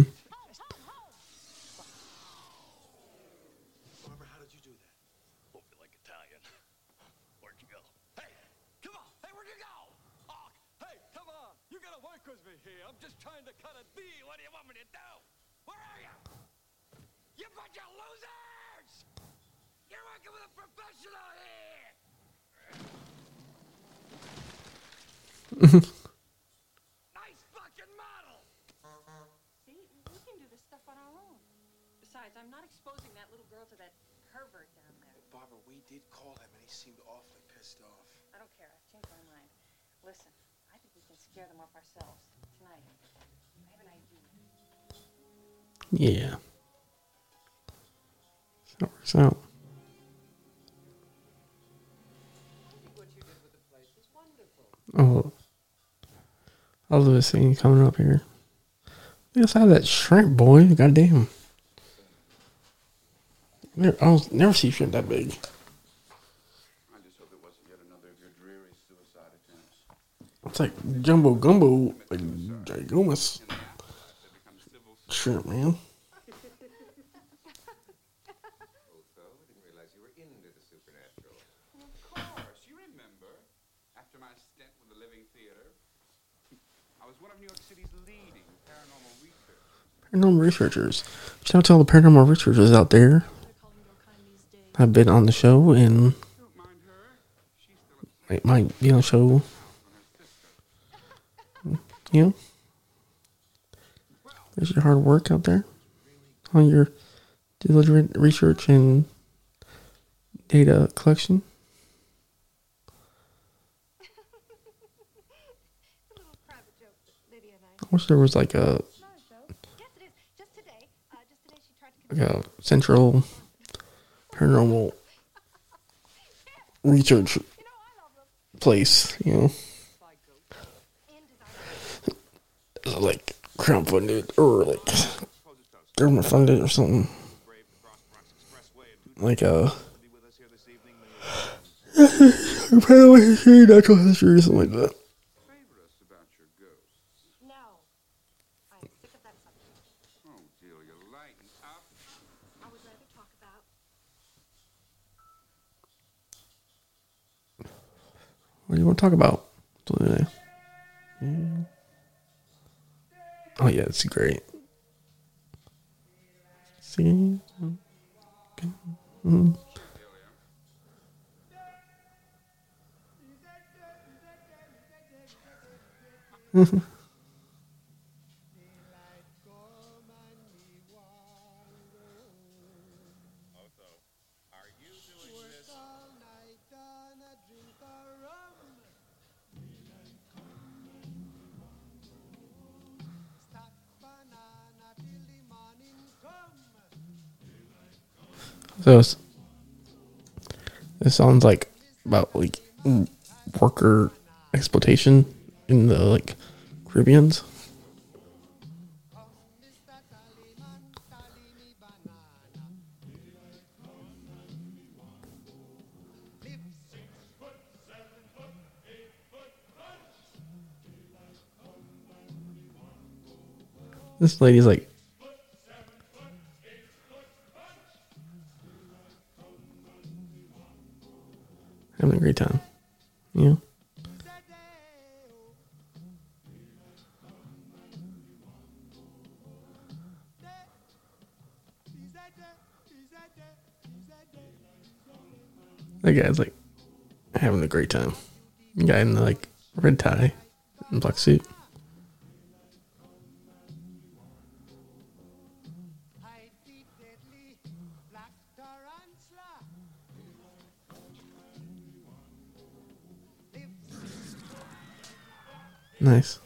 Barbara, how did you do that? Hope you like Italian. Where'd you go? Hey, come on. Hey, where'd you go? Oh, hey, come on. You gotta work with me here. I'm just trying to cut a deal. What do you want me to do? Where are you? You bunch of losers! You're working with a professional here! Nice fucking model! See, we can do this stuff on our own. Besides, I'm not exposing that little girl to that pervert down there. Barbara, we did call him, and he seemed awfully pissed off. I don't care. I've changed my mind. Listen, I think we can scare them off ourselves tonight. I have an idea. Yeah. That works out. Oh. I love this thing coming up here. Look outside that shrimp, boy. Goddamn. I'll never see shrimp that big. I just hope it wasn't yet another of your dreary suicide attempts. It's like jumbo gumbo, like gigomas. Shrimp, man. Otho, I didn't realize you were into the supernatural. Of course, you remember, after my stint with the Living Theater, I was one of New York City's leading paranormal researchers. Paranormal researchers. Shout out to all the paranormal researchers out there. I've been on the show and might be on the show. You know, there's your hard work out there on your diligent research and data collection. I wish there was like a central paranormal research place, you know, like crowdfunded or like government funded or something, like paranormal history, natural history, or something like that. Favor us about your ghosts. No. What do you want to talk about? Yeah. Oh yeah, it's great. See? Okay. Mm. So it sounds like about like worker exploitation in the like Caribbeans. This lady's like having a great time. Yeah. That guy's like having a great time. The guy in the like red tie and black suit. Nice.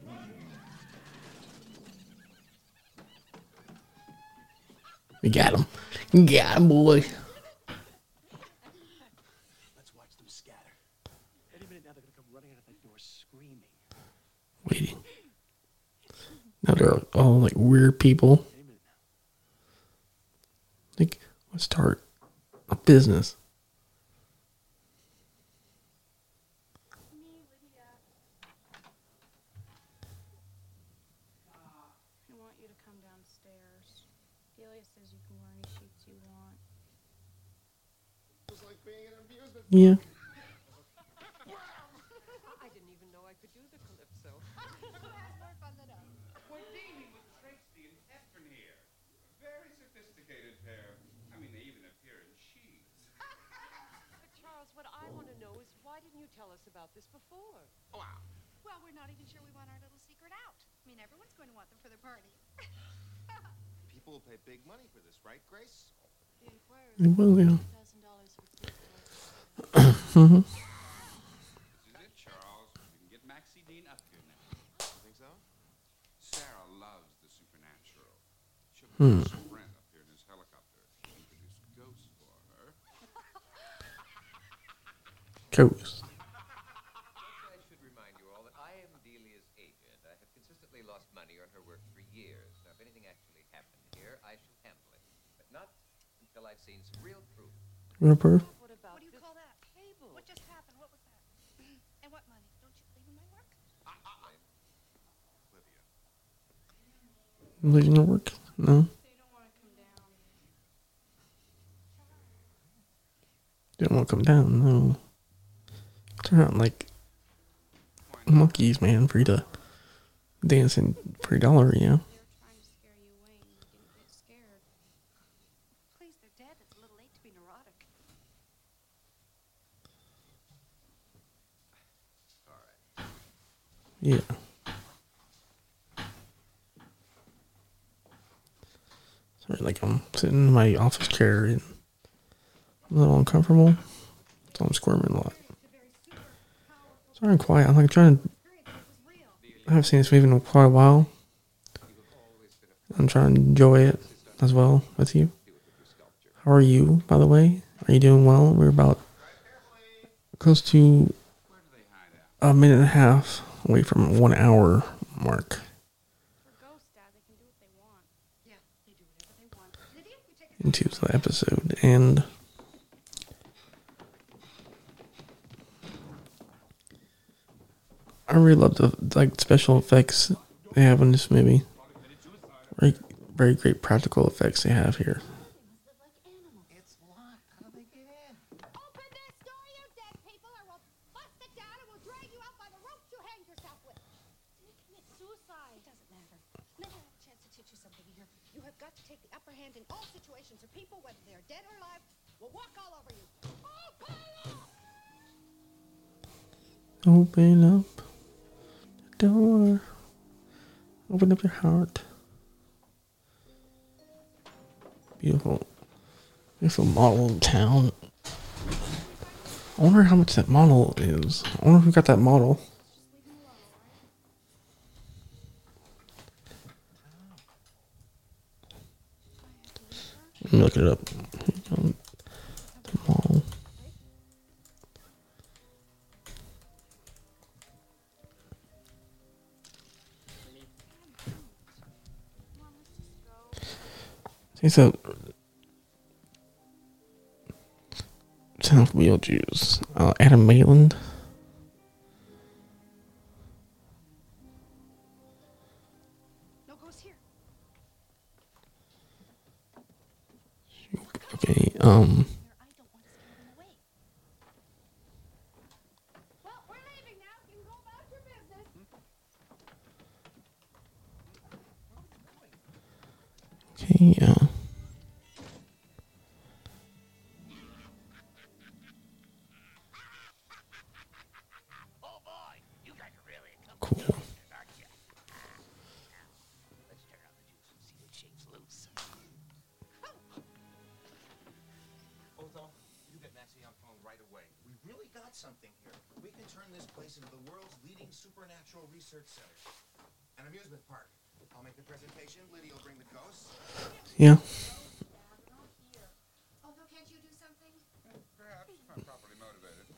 We got him. Got him, boy. Let's watch them scatter. Any minute now they're gonna come running out of that door screaming. Waiting. Now they're all like weird people. Like, let's start a business. I want you to come downstairs. Delia says you can wear any sheets you want. It's like being an amusement. Yeah. I didn't even know I could do the calypso. We're dealing with Tracy and Hepburn here. A very sophisticated pair. I mean, they even appear in sheets. But Charles, what I want to know is why didn't you tell us about this before? Wow. Well, we're not even sure we want our little secret out. I mean, everyone's going to want them for their party. People will pay big money for this, right, Grace? The Inquirer They will, yeah. $1,000 for Mm-hmm. This is it, Charles. We can get Maxie Dean up here now. You think so? Sarah loves the supernatural. She'll Hmm. produce Brent up here in his helicopter. He introduced ghosts for her. Ghost. I should remind you all that I am Delia's agent. I have consistently lost money on her work for years. Now, if anything actually happened here, I shall handle it. But not until I've seen some real proof. Real proof? What about What do you call that? table? What just happened? What was that? And what money? Don't you believe in my work? Leaving your work? No. They don't want to come down. They don't want to come down, no. Turn out like monkeys, man, for you to dance in for $1, you know? They're trying to scare you away and you didn't get scared. Please, they're dead. It's a little late to be neurotic. Yeah. Sorry, like I'm sitting in my office chair and I'm a little uncomfortable. So I'm squirming a lot. Sorry I'm quiet. I'm like trying to... I haven't seen this movie in quite a while. I'm trying to enjoy it as well with you. How are you, by the way? Are you doing well? We're about close to a minute and a half away from 1 hour mark For Ghost Dad, they can do what they want. Yeah, they do whatever they want. Lydia, you take us into the episode. And I really love the like special effects they have in this movie. Very, very great practical effects they have here. It's locked. How do they get in? Open this door, you dead people, or we'll bust it down and outside. It doesn't matter. Never had a chance to teach you something here. You have got to take the upper hand in all situations, or people, whether they're dead or alive, will walk all over you. Oh, Paula! Open up the door. Open up your heart. Beautiful. Beautiful model town. I wonder how much that model is. I wonder who got that model. Let me look it up. The model. It's a Town of Beetlejuice. Adam Maitland. No goes here. Okay, Well, we're leaving now. You can go about your business. Okay, Oh boy, you guys are really a couple cool. jokesters, aren't you? Let's turn on the juice and see what shakes loose. Otho, you get Maxie on phone right away. We really got something here. We can turn this place into the world's leading supernatural research center. An amusement park. I'll make the presentation. Lydia will bring the ghosts. Yeah. Although, can't you do something? Perhaps, if I'm properly motivated.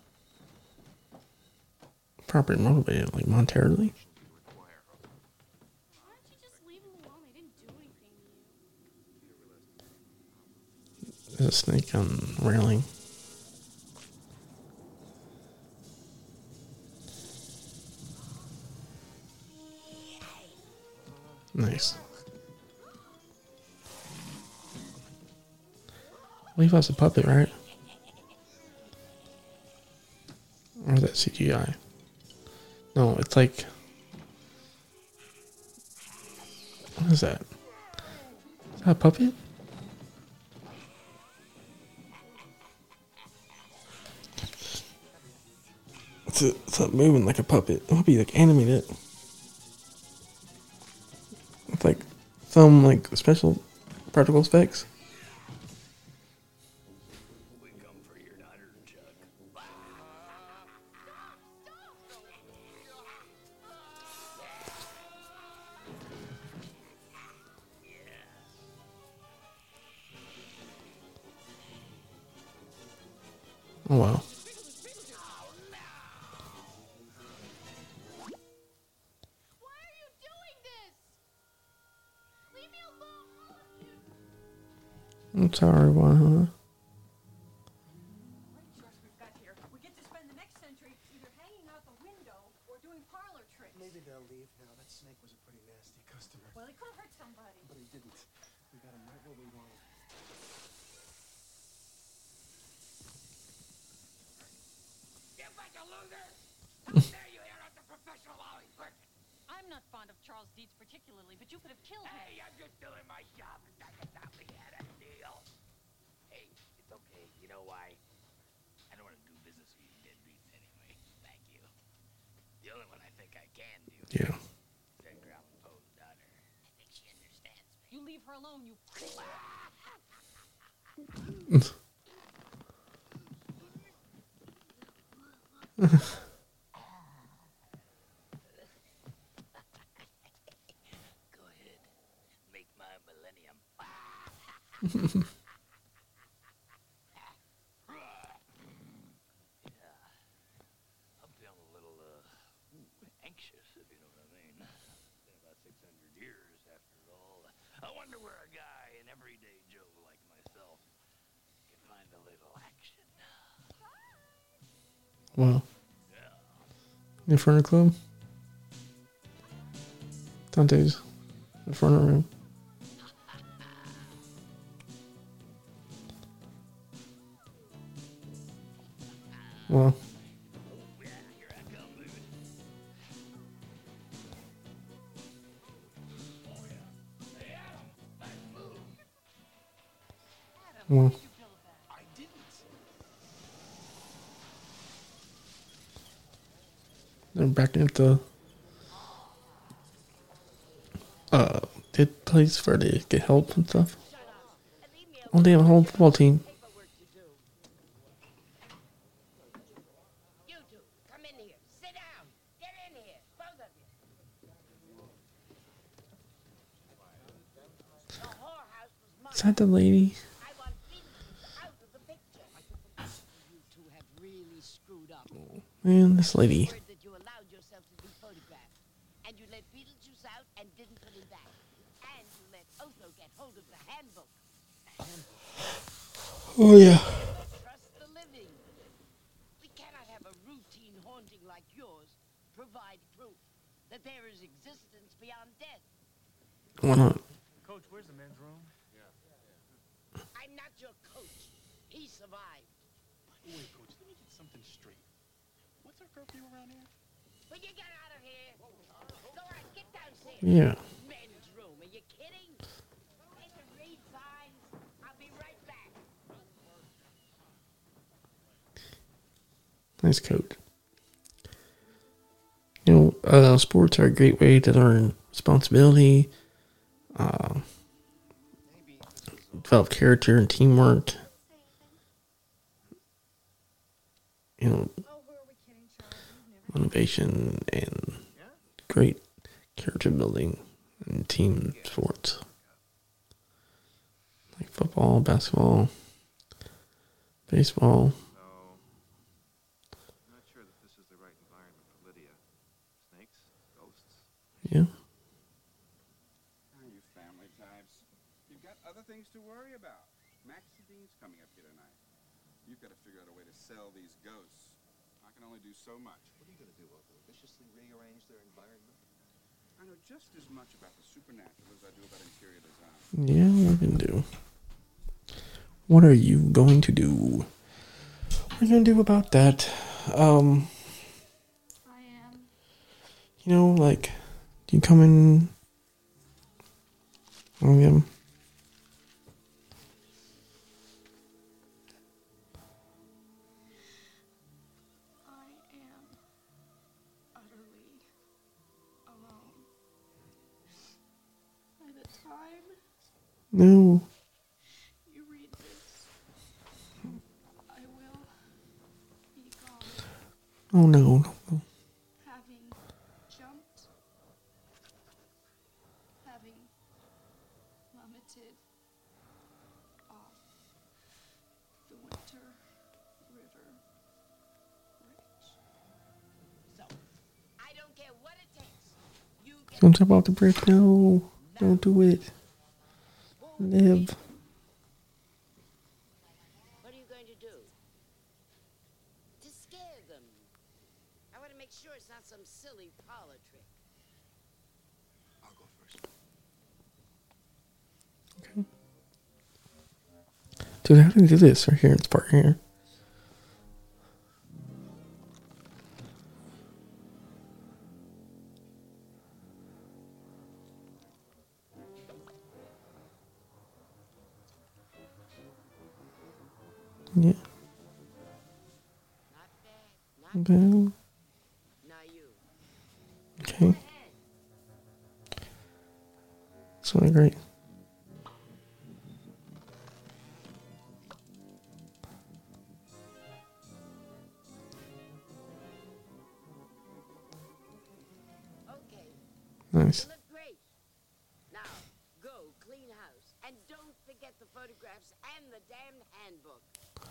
Properly motivated, like monetarily. Why don't you just leave them alone? They didn't do anything to you. There's a snake on railing. Nice. Levi's a puppet, right? Or is that CGI? No, it's like... What is that? Is that a puppet? It's not moving like a puppet. It might be like animated. It's like some like special practical effects. We come for your daughter, Chuck. Oh wow. Why are you doing this? Leave me alone, all of you. I'm sorry, why, huh? Trust we've got here. We get to spend the next century either hanging out the window or doing parlor tricks. Maybe they'll leave now. That snake was a pretty nasty customer. Well, he could have hurt somebody. But he didn't. We got him right where we wanted. You bunch of losers! How dare you interrupt the professional while he's working? I'm not fond of Charles Dietz particularly, but you could have killed him. Hey, I'm just doing my job, and I thought we had a deal. Hey, it's okay. You know why? I don't want to do business with you deadbeats anyway. Thank you. The only one I think I can do. Yeah. Is Edgar Allan Poe's daughter. I think she understands me. You leave her alone, you. Go ahead. Make my millennium. Yeah. I'm feeling a little, anxious, if you know what I mean. It's been about 600 years after all. I wonder where a guy, an everyday Joe like myself, can find a little action. Wow. Inferno Club. Dante's Inferno Room. Wow. Well, they're back at the place where they get help and stuff. Oh, they have a whole football team. You two, come in here. Sit down. Get in here, both of you. The whorehouse was mine. Is that the lady? I want Beetlejuice out of the picture. You two have really screwed up. Man, this lady. Word that you allowed yourself to be photographed, and you let Beetlejuice out and didn't put him back, and you let Otho get hold of the handbook. Oh, yeah. Trust the living. We cannot have a routine haunting like yours provide proof that there is existence beyond death. Why not? Coach, where's the men's room? I'm not your coach. He survived. Wait, Coach, let me get something straight. What's our curfew around here? Will you get out of here? Go on, get downstairs. Yeah. Men's room. Are you kidding? I can read signs. I'll be right back. Nice coat. You know, sports are a great way to learn responsibility, develop character and teamwork. You know, motivation and great character building and team sports. Like football, basketball, baseball. I'm not sure that this is the right environment for Lydia. Snakes? Ghosts? Yeah. You family types. You've got other things to worry about. Maxidine's coming up here tonight. You've got to figure out a way to sell these ghosts. I can only do so much. What are you going to do, Otho? Viciously rearrange their environment? I know just as much about the supernatural as I do about interior design. Yeah, we can do. What are you going to do? What are you going to do about that? I am. You know, like, do you come in? Oh, yeah. I am utterly alone. By the time No. you read this, I will be gone. Oh, no. Having jumped, having plummeted off the Winter River Bridge. So, I don't care what it takes. You get Don't jump off the bridge. No. Don't do it. Live. What are you going to do? To scare them. I want to make sure it's not some silly parlor trick. I'll go first. Dude, how do you do this right here in this part here? Yeah. Okay. Now you. Okay. That's really great. Okay. Nice. You look great. Now, go clean house. And don't forget the photographs and the damned handbook.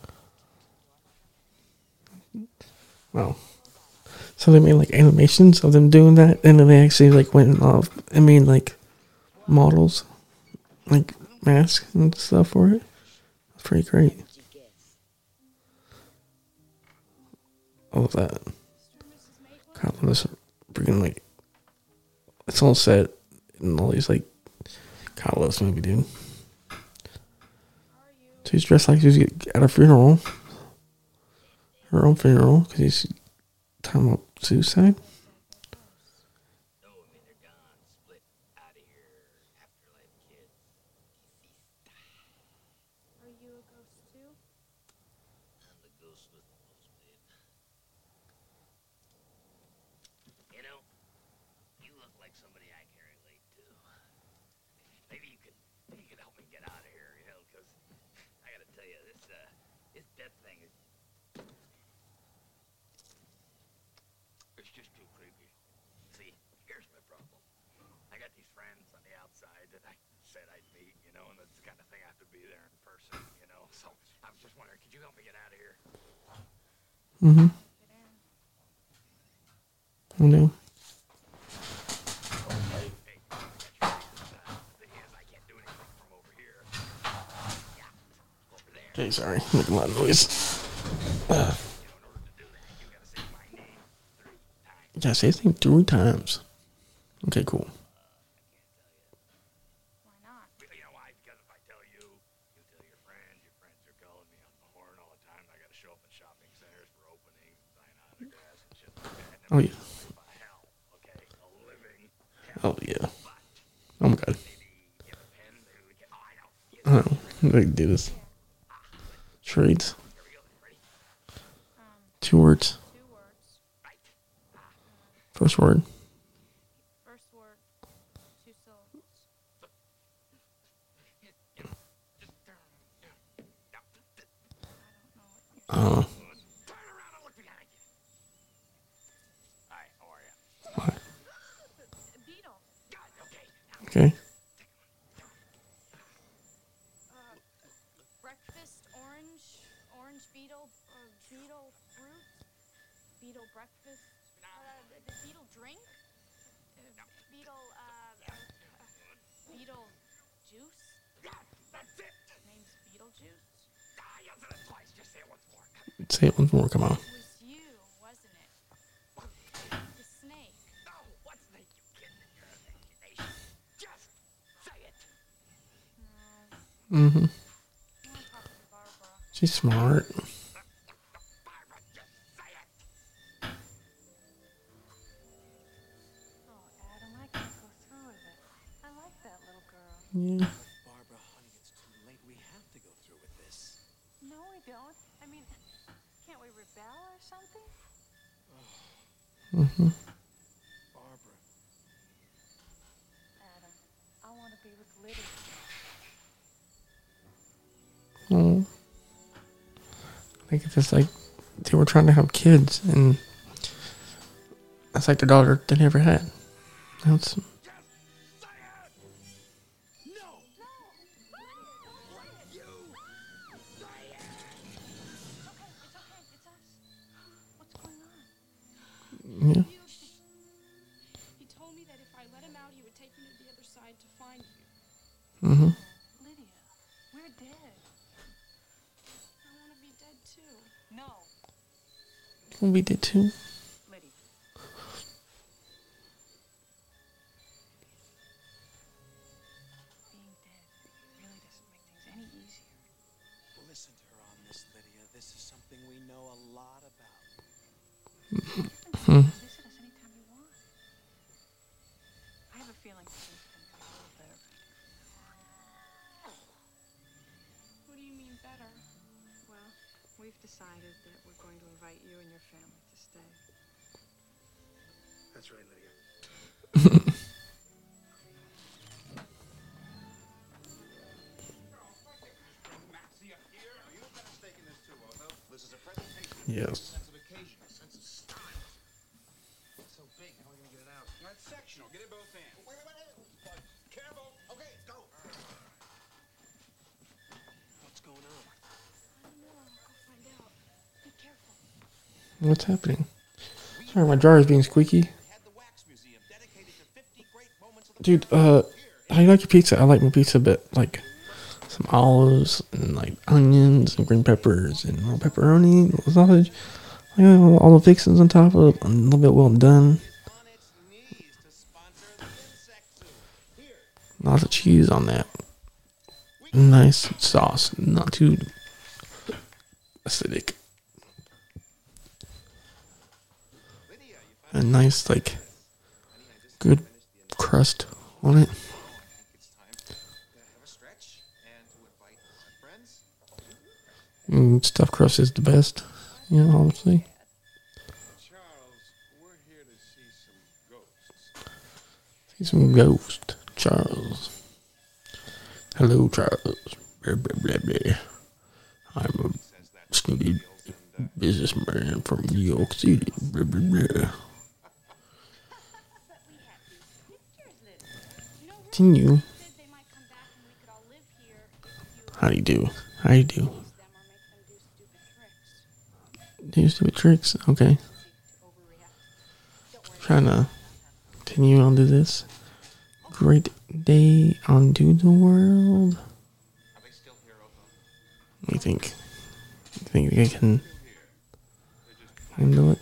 Wow. So they made like animations of them doing that, and then they actually like went off and made like models, like masks and stuff for it. That's pretty great. All of that. God, I love this freaking like it's all set and all these like God, I love this movie, dude. So he's dressed like he's at a funeral, her own funeral, because he's talking about suicide. Are you you a ghost too? I'm the ghost with the nosebleed. You know, you look like somebody I can relate to. Maybe you can help me get out of here, you know, because I gotta tell you, this death thing is... It's just too creepy. See, here's my problem. I got these friends on the outside that I said I'd meet, you know, and that's the kind of thing I have to be there in person, you know. So I was just wondering, could you help me get out of here? Mm-hmm. I know. Okay, sorry. Making a lot of noise. You gotta say his name 3 times. Okay, cool. Why not? You know why? Because if I tell you, you tell your friends are calling me on the horn all the time. I gotta show up at shopping centers for openings, sign autographs and shit like that. Oh, yeah. Oh, yeah. Oh, my God. I don't know. I can do this. Trades. 2 words. First word. First word, 2 syllables. What? Beetle. Okay. Breakfast, orange beetle, beetle fruit, beetle breakfast, the beetle drink, beetle, beetle juice. That's it. Name's Beetlejuice. You said it twice. Just say it once more. Say it once more. Come on. It was you, wasn't it? The snake. No, what snake, you kid? Your imagination. Just say it. Mm-hmm. I'm talking to Barbara. She's smart. Barbara, just say it. Oh, Adam, I can't go through with it. I like that little girl. Yeah. Barbara, honey, it's too late. We have to go through with this. No, we don't. I mean, can't we rebel or something? Mm-hmm. Barbara. Adam, I want to be with Lydia. Oh. I think it's just like they were trying to have kids, and that's like their daughter they never had. That's yeah. He told me that if I let him out, he would take me to the other side to find you. Mm-hmm. Lydia, we're dead. I want to be dead too. No. We did too. Lydia. Being dead really doesn't make things any easier. Listen to her on this, Lydia. This is something we know a lot about. Hmm. Visit us anytime you want. I have a feeling things can get a little better. What do you mean better? Well, we've decided that we're going to invite you and your family to stay. That's right, Lydia. This is a presentation. Yes. A sense of occasion, a sense of style. It's so big, how are we gonna get it out? No, it's sectional. Get it both ends. Wait. Careful. Okay, go. What's going on? I don't know. I'll go find out. Be careful. What's happening? Sorry, my jar is being squeaky. Dude, how do you like your pizza? I like my pizza a bit like some olives and like onions and green peppers and a little pepperoni, a little sausage. All the fixings on top of it, a little bit well done. Lots of cheese on that. Nice sauce, not too acidic. A nice, like, good crust on it. It's time to have a stretch and to invite some friends. Stuffed crust is the best, you know, honestly. See some ghosts, Charles. Hello, Charles. Blah, blah, blah, blah. I'm a snooty businessman from New York City. Blah, blah, blah. Continue. How do you do? How do you do? Do stupid tricks? Okay. Trying to continue on to this. Great day on Doodle World. What do you think? You think they can handle it?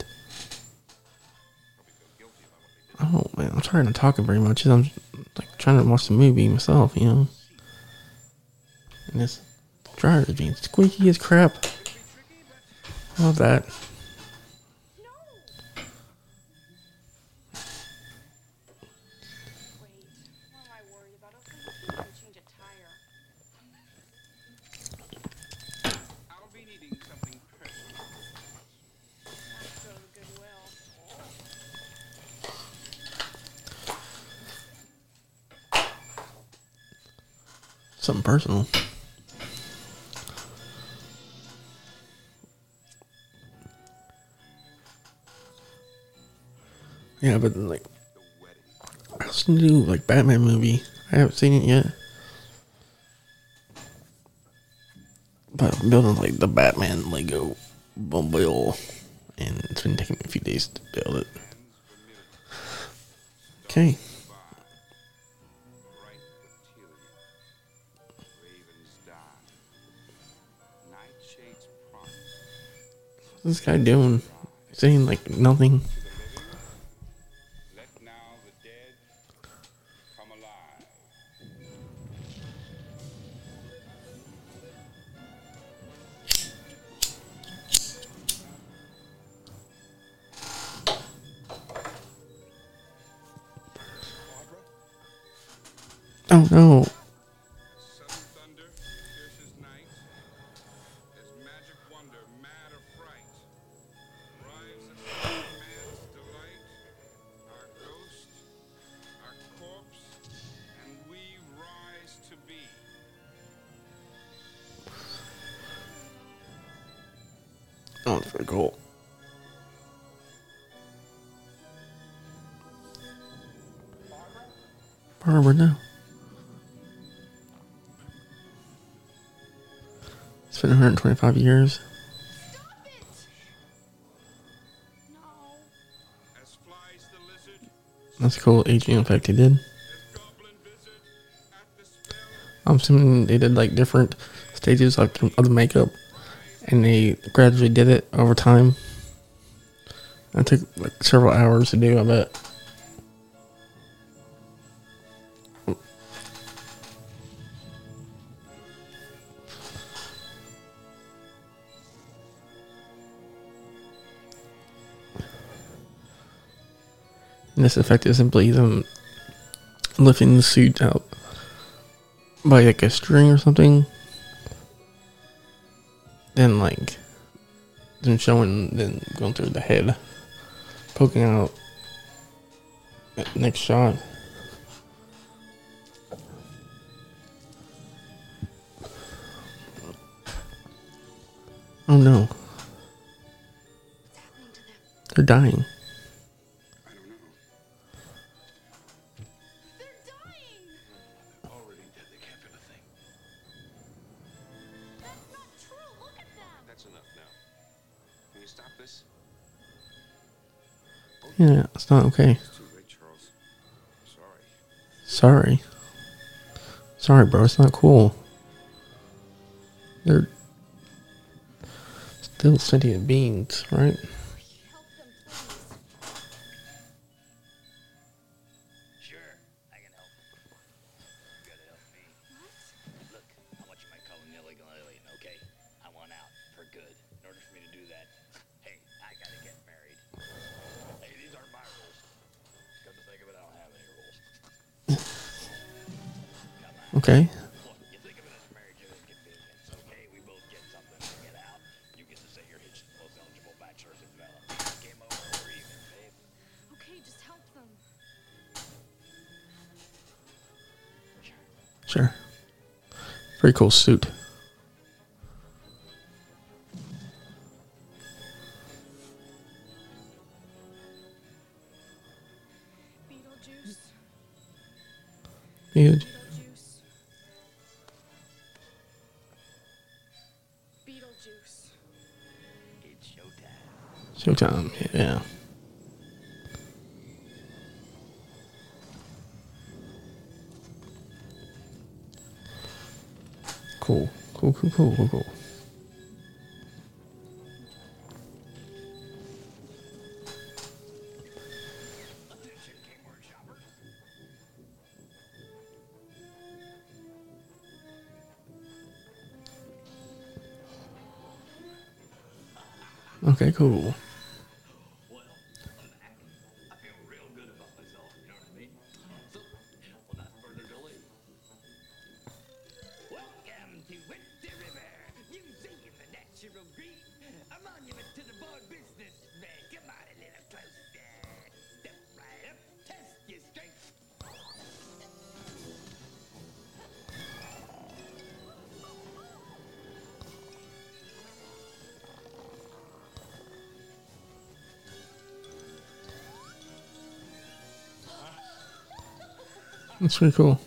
Oh man, I'm trying to talk very much. I'm like trying to watch the movie myself, you know. And this dryer is being squeaky as crap. Love that. Something personal. Yeah, but like, I was gonna do like Batman movie. I haven't seen it yet, but I'm building like the Batman Lego mobile, and it's been taking me a few days to build it. Okay. What's this guy doing? Saying like nothing. Oh no. Oh, that's pretty cool. Barbara, no. It's been 125 years. That's a cool aging effect they did. I'm assuming they did like different stages of the makeup, and they gradually did it over time. It took like several hours to do, I bet. And this effect is simply them lifting the suit out by like a string or something. Then like them showing, then going through the head, poking out. Next shot. Oh no. They're dying. Yeah, it's not okay. Sorry. Sorry, bro. It's not cool. They're still sentient beings, right? Okay. Sure. Pretty cool suit. Beetlejuice. Beetlejuice. Beetlejuice. It's showtime. Showtime. Yeah. Cool. Cool. Okay, cool. Welcome to Winter River, Museum of Natural Green, a monument to the board businessman. Come on a little closer. Step right up, test your strength. That's pretty cool.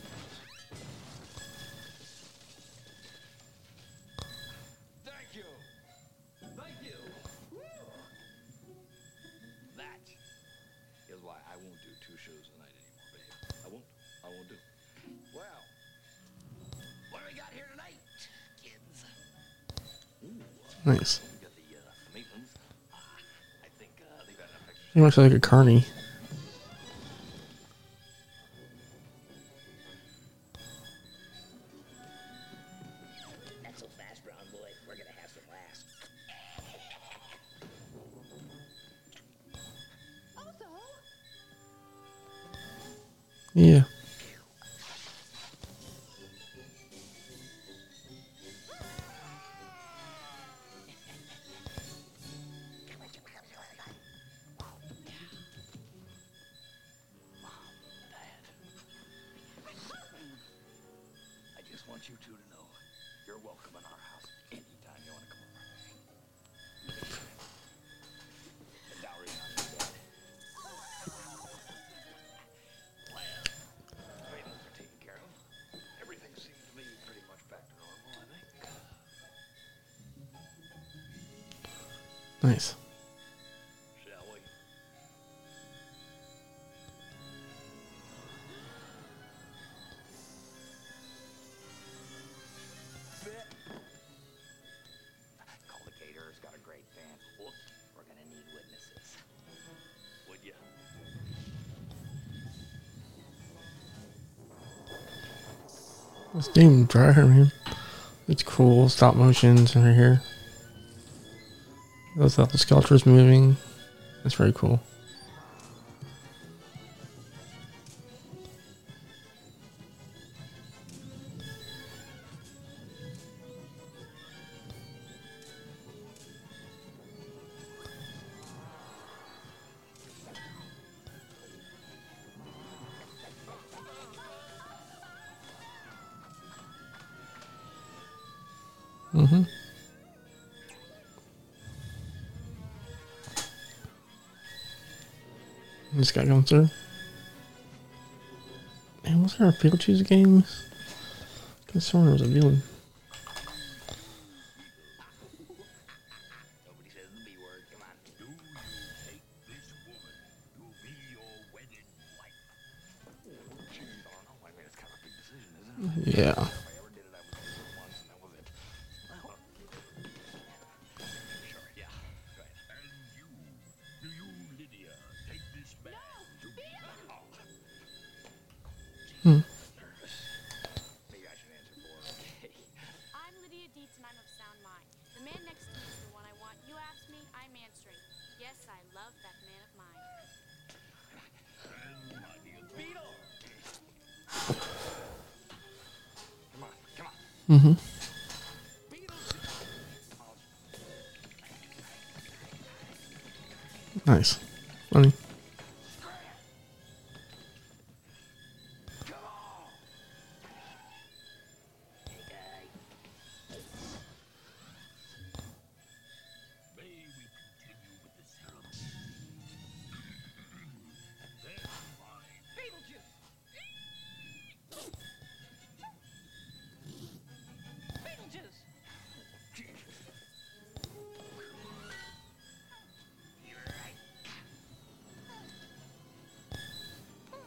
Thank you. That is why I won't do 2 shows a night anymore, babe. I won't do. Well, what do we got here tonight, kids? Nice. We got the Maitlands. I think they've had enough extra. He looks like a carny. Not so fast, brown boy. We're gonna have some laughs. Yeah. I just want you two to know you're welcome in our house anytime you want to come over. The dowry's not too bad. Well, Maitlands are taken care of. Everything seems to be pretty much back to normal, I think. Nice. Shall we? Call the caterer's got a great band. Whoops, we're gonna need witnesses. Would you? This Demon Driver, man. It's cool. Stop motions right here. That's how the sculpture's moving. That's very cool. Mm-hmm. This guy going through. Man, was there a Beetlejuice game? I guess someone was a villain. Nobody says the B word. Come on. Do you take this woman to be your wedded wife? Jeez, I don't know. I mean, it's kind of a big decision, isn't it? Yeah. If I ever did it, I would do it once, and that was it. Well, sure, yeah. Go ahead. And you, do you, Lydia, take this man to be... Hmm. Nervous. Maybe I should answer for her. Okay. I'm Lydia Dietz and I'm of sound mind. The man next to me is the one I want. You ask me, I'm answering. Yes, I love that man of mine. And my dear Beetle! Come on, come on. Mm-hmm. Nice. Funny.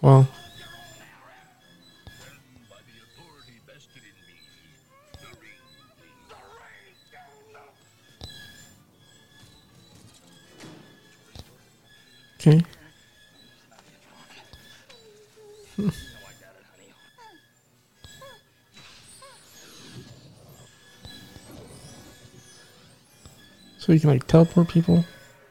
Well, okay. So you can like teleport people.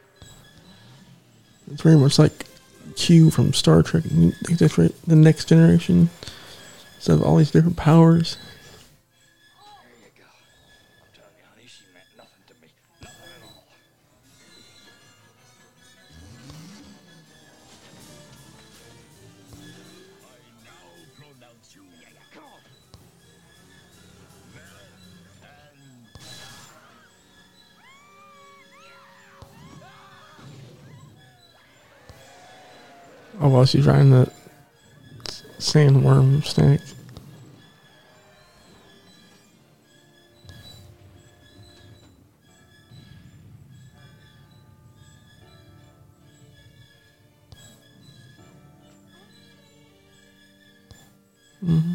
It's very much like Q from Star Trek, the Next Generation. So all these different powers. Oh, well, she's riding the sandworm snake. Mm-hmm.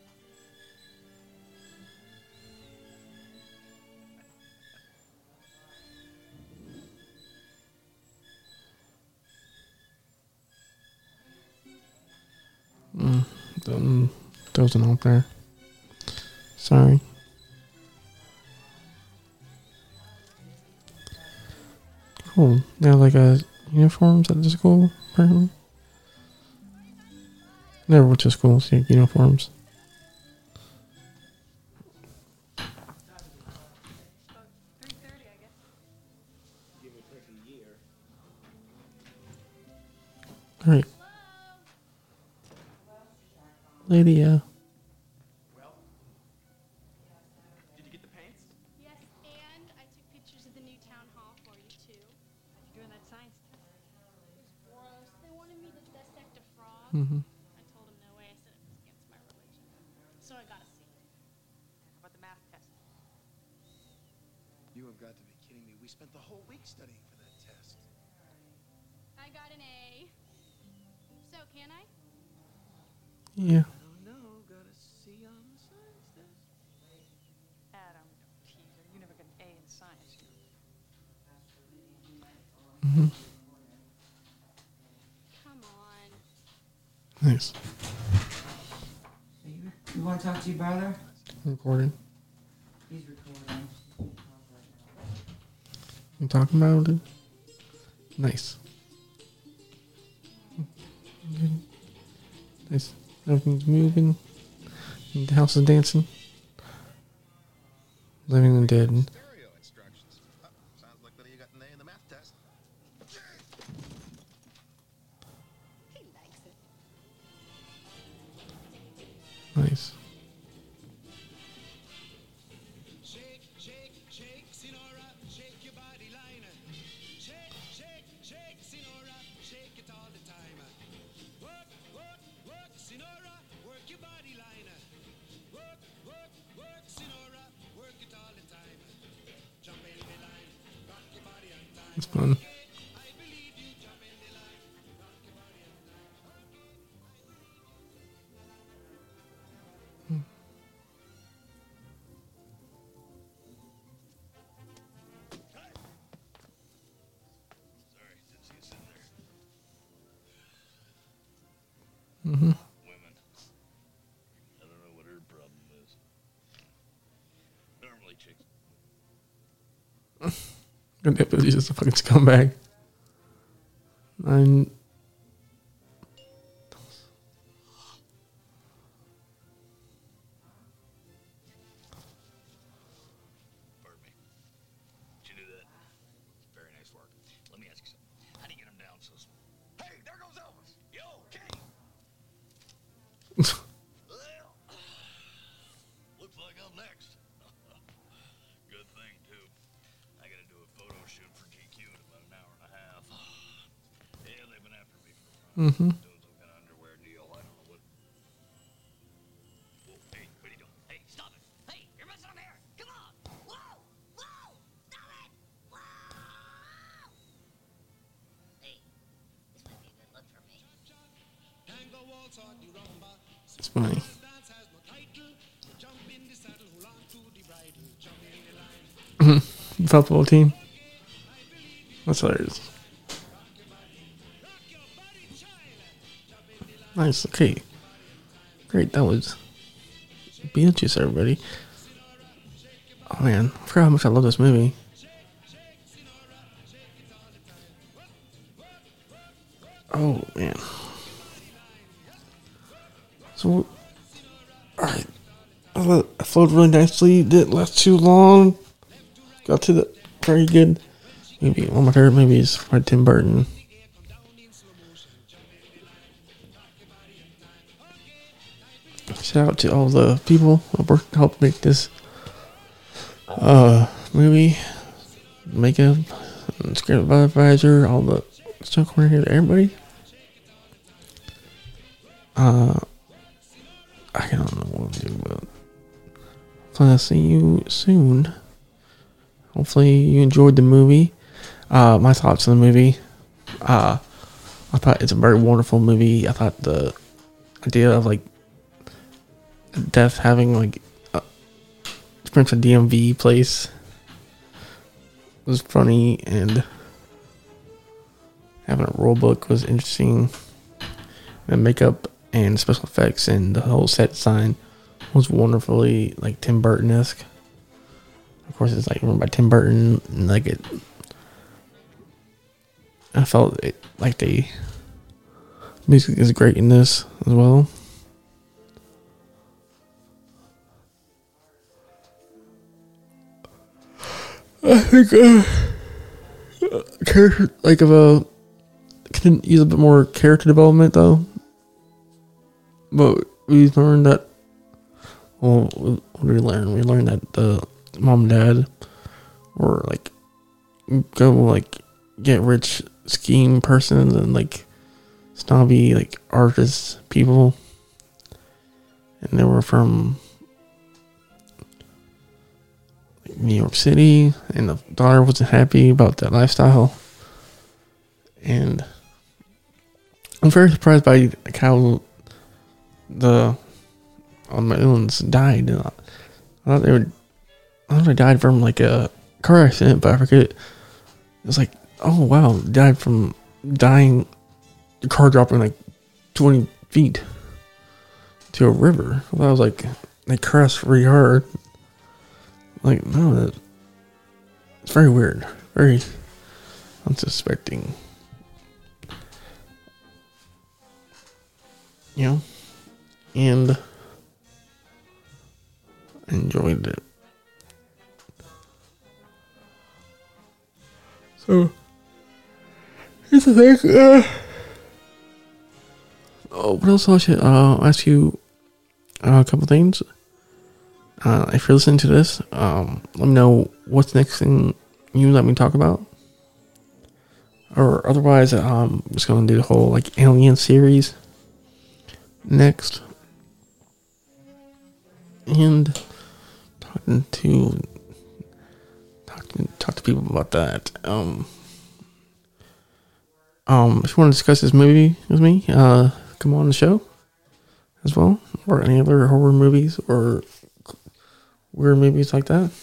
Dozing out there. Sorry. Cool. They have like a uniforms at the school, apparently. Never went to school, so you have uniforms. Alright. Lady, Did you get the paints? Yes, and I took pictures of the new town hall for you, too. How'd you do in that science test? It was gross. They wanted me to dissect a frog. Mm-hmm. I told them no way. I said it was against my religion. So I got a C. How about the math test? You have got to be kidding me. We spent the whole week studying for that test. I got an A. So, can I? Yeah. No, got a C on the science test. Adam, don't tease her. You never got an A in science. Mm-hmm. Come on. Nice. You want to talk to your brother? Recording. He's recording. You talking about it? Nice. Okay. Nice. Everything's moving. The house is dancing. Living and dead. Stereo instructions. Oh, sounds like Lydia got an A in the math test. He likes it. Nice. Shake, shake, shake, Sinora, shake your body line. Shake, shake, shake, Sinora, shake it all the time. Work, work, work, Sinora, work your body line. Work, work, work, Sinora, work it all the time. Jump in the line, rock your body on time. It's fun. I believe you, jump in the line, rock your body on time. Sorry, didn't see you sitting there. Mm-hmm. Women. I don't know what her problem is. Normally chicks. He's just a fucking scumbag. I'm. Pardon me. Did you do that? Very nice work. Let me ask you something. How do you get him down so small? Hey, there goes Elvis. Yo, Kenny. Well, looks like I'm next. Good thing, too. I gotta do a photo shoot for GQ in about an hour and a half. Yeah, they've been after me for a while. Mm-hmm. Doing some kind of underwear deal. I don't know what. Whoa, hey, what are you doing? Hey, stop it. Hey, you're messing up here. Come on. Whoa, whoa, stop it. Whoa. Hey, this might be a good look for me. Tango It's funny. Football team. That's hilarious. Nice. Okay. Great. That was Beetlejuice, everybody. Oh man, I forgot how much I love this movie. Oh man. So, alright. I flowed really nicely. Didn't last too long. Got to the very good movie. One of my favorite movies by Tim Burton. Shout out to all the people who helped make this movie. Makeup, script advisor, all the stuff over here to everybody. I don't know what to do, but I'll see you soon. Hopefully you enjoyed the movie. My thoughts on the movie. I thought it's a very wonderful movie. I thought the idea of like death having like experience a DMV place was funny, and having a rule book was interesting. And makeup and special effects and the whole set design was wonderfully like Tim Burton-esque. Of course, it's like run by Tim Burton, and like it. I felt it like the music is great in this as well. I think character can use a bit more character development though. But we learned that. Well, what did we learn? We learned that the mom and dad were like get rich scheme persons and like snobby like artist people, and they were from New York City, and the daughter wasn't happy about that lifestyle. And I'm very surprised by like how the villains died. I thought they died from like a car accident, but I forget. It was like, oh wow, died from dying, the car dropping like 20 feet to a river. I was like, they crashed really hard. Like, no, it's very weird, very unsuspecting. You know, and I enjoyed it. So, here's the thing. What else I should ask you a couple things. If you're listening to this, let me know what's the next thing you let me talk about. Or otherwise, I'm just going to do the whole like Alien series next. And talk to people about that. If you want to discuss this movie with me, come on the show as well, or any other horror movies or weird movies like that.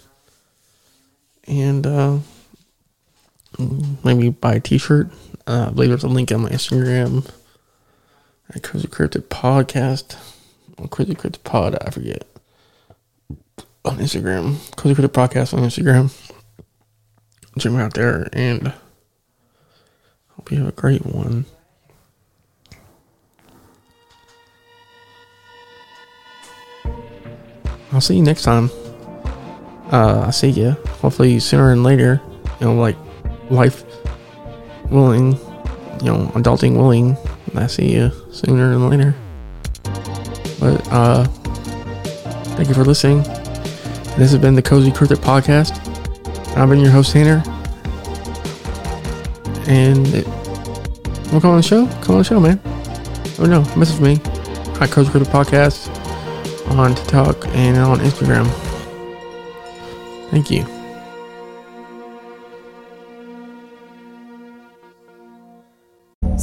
And maybe buy a t-shirt. I believe there's a link on my Instagram at Cozy Cryptid Podcast, or Cozy Cryptid Pod, I forget, on Instagram. Cozy Cryptid Podcast on Instagram. Check me out there, and hope you have a great one. I'll see you next time. I'll see you hopefully sooner than later. You know, like life willing, you know, adulting willing. I see you sooner than later. But thank you for listening. This has been the Cozy Cryptid Podcast. I've been your host, Tanner. And wanna come on the show? Come on the show, man. Oh no, message me at Cozy Cryptid Podcast on TikTok and on Instagram. Thank you.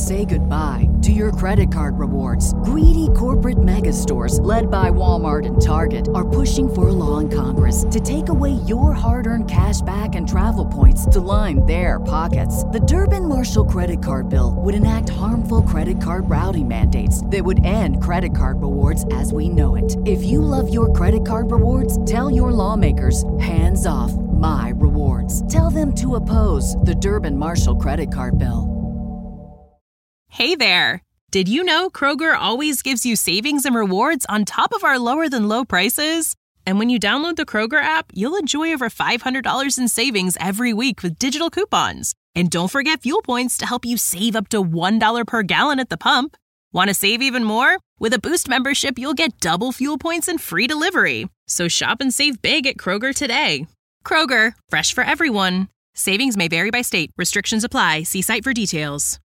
say goodbye to your credit card rewards. Greedy corporate mega stores, led by Walmart and Target, are pushing for a law in Congress to take away your hard-earned cash back and travel points to line their pockets. The Durbin-Marshall credit card bill would enact harmful credit card routing mandates that would end credit card rewards as we know it. If you love your credit card rewards, tell your lawmakers, hands off my rewards. Tell them to oppose the Durbin-Marshall credit card bill. Hey there! Did you know Kroger always gives you savings and rewards on top of our lower than low prices? And when you download the Kroger app, you'll enjoy over $500 in savings every week with digital coupons. And don't forget fuel points to help you save up to $1 per gallon at the pump. Want to save even more? With a Boost membership, you'll get double fuel points and free delivery. So shop and save big at Kroger today. Kroger, fresh for everyone. Savings may vary by state. Restrictions apply. See site for details.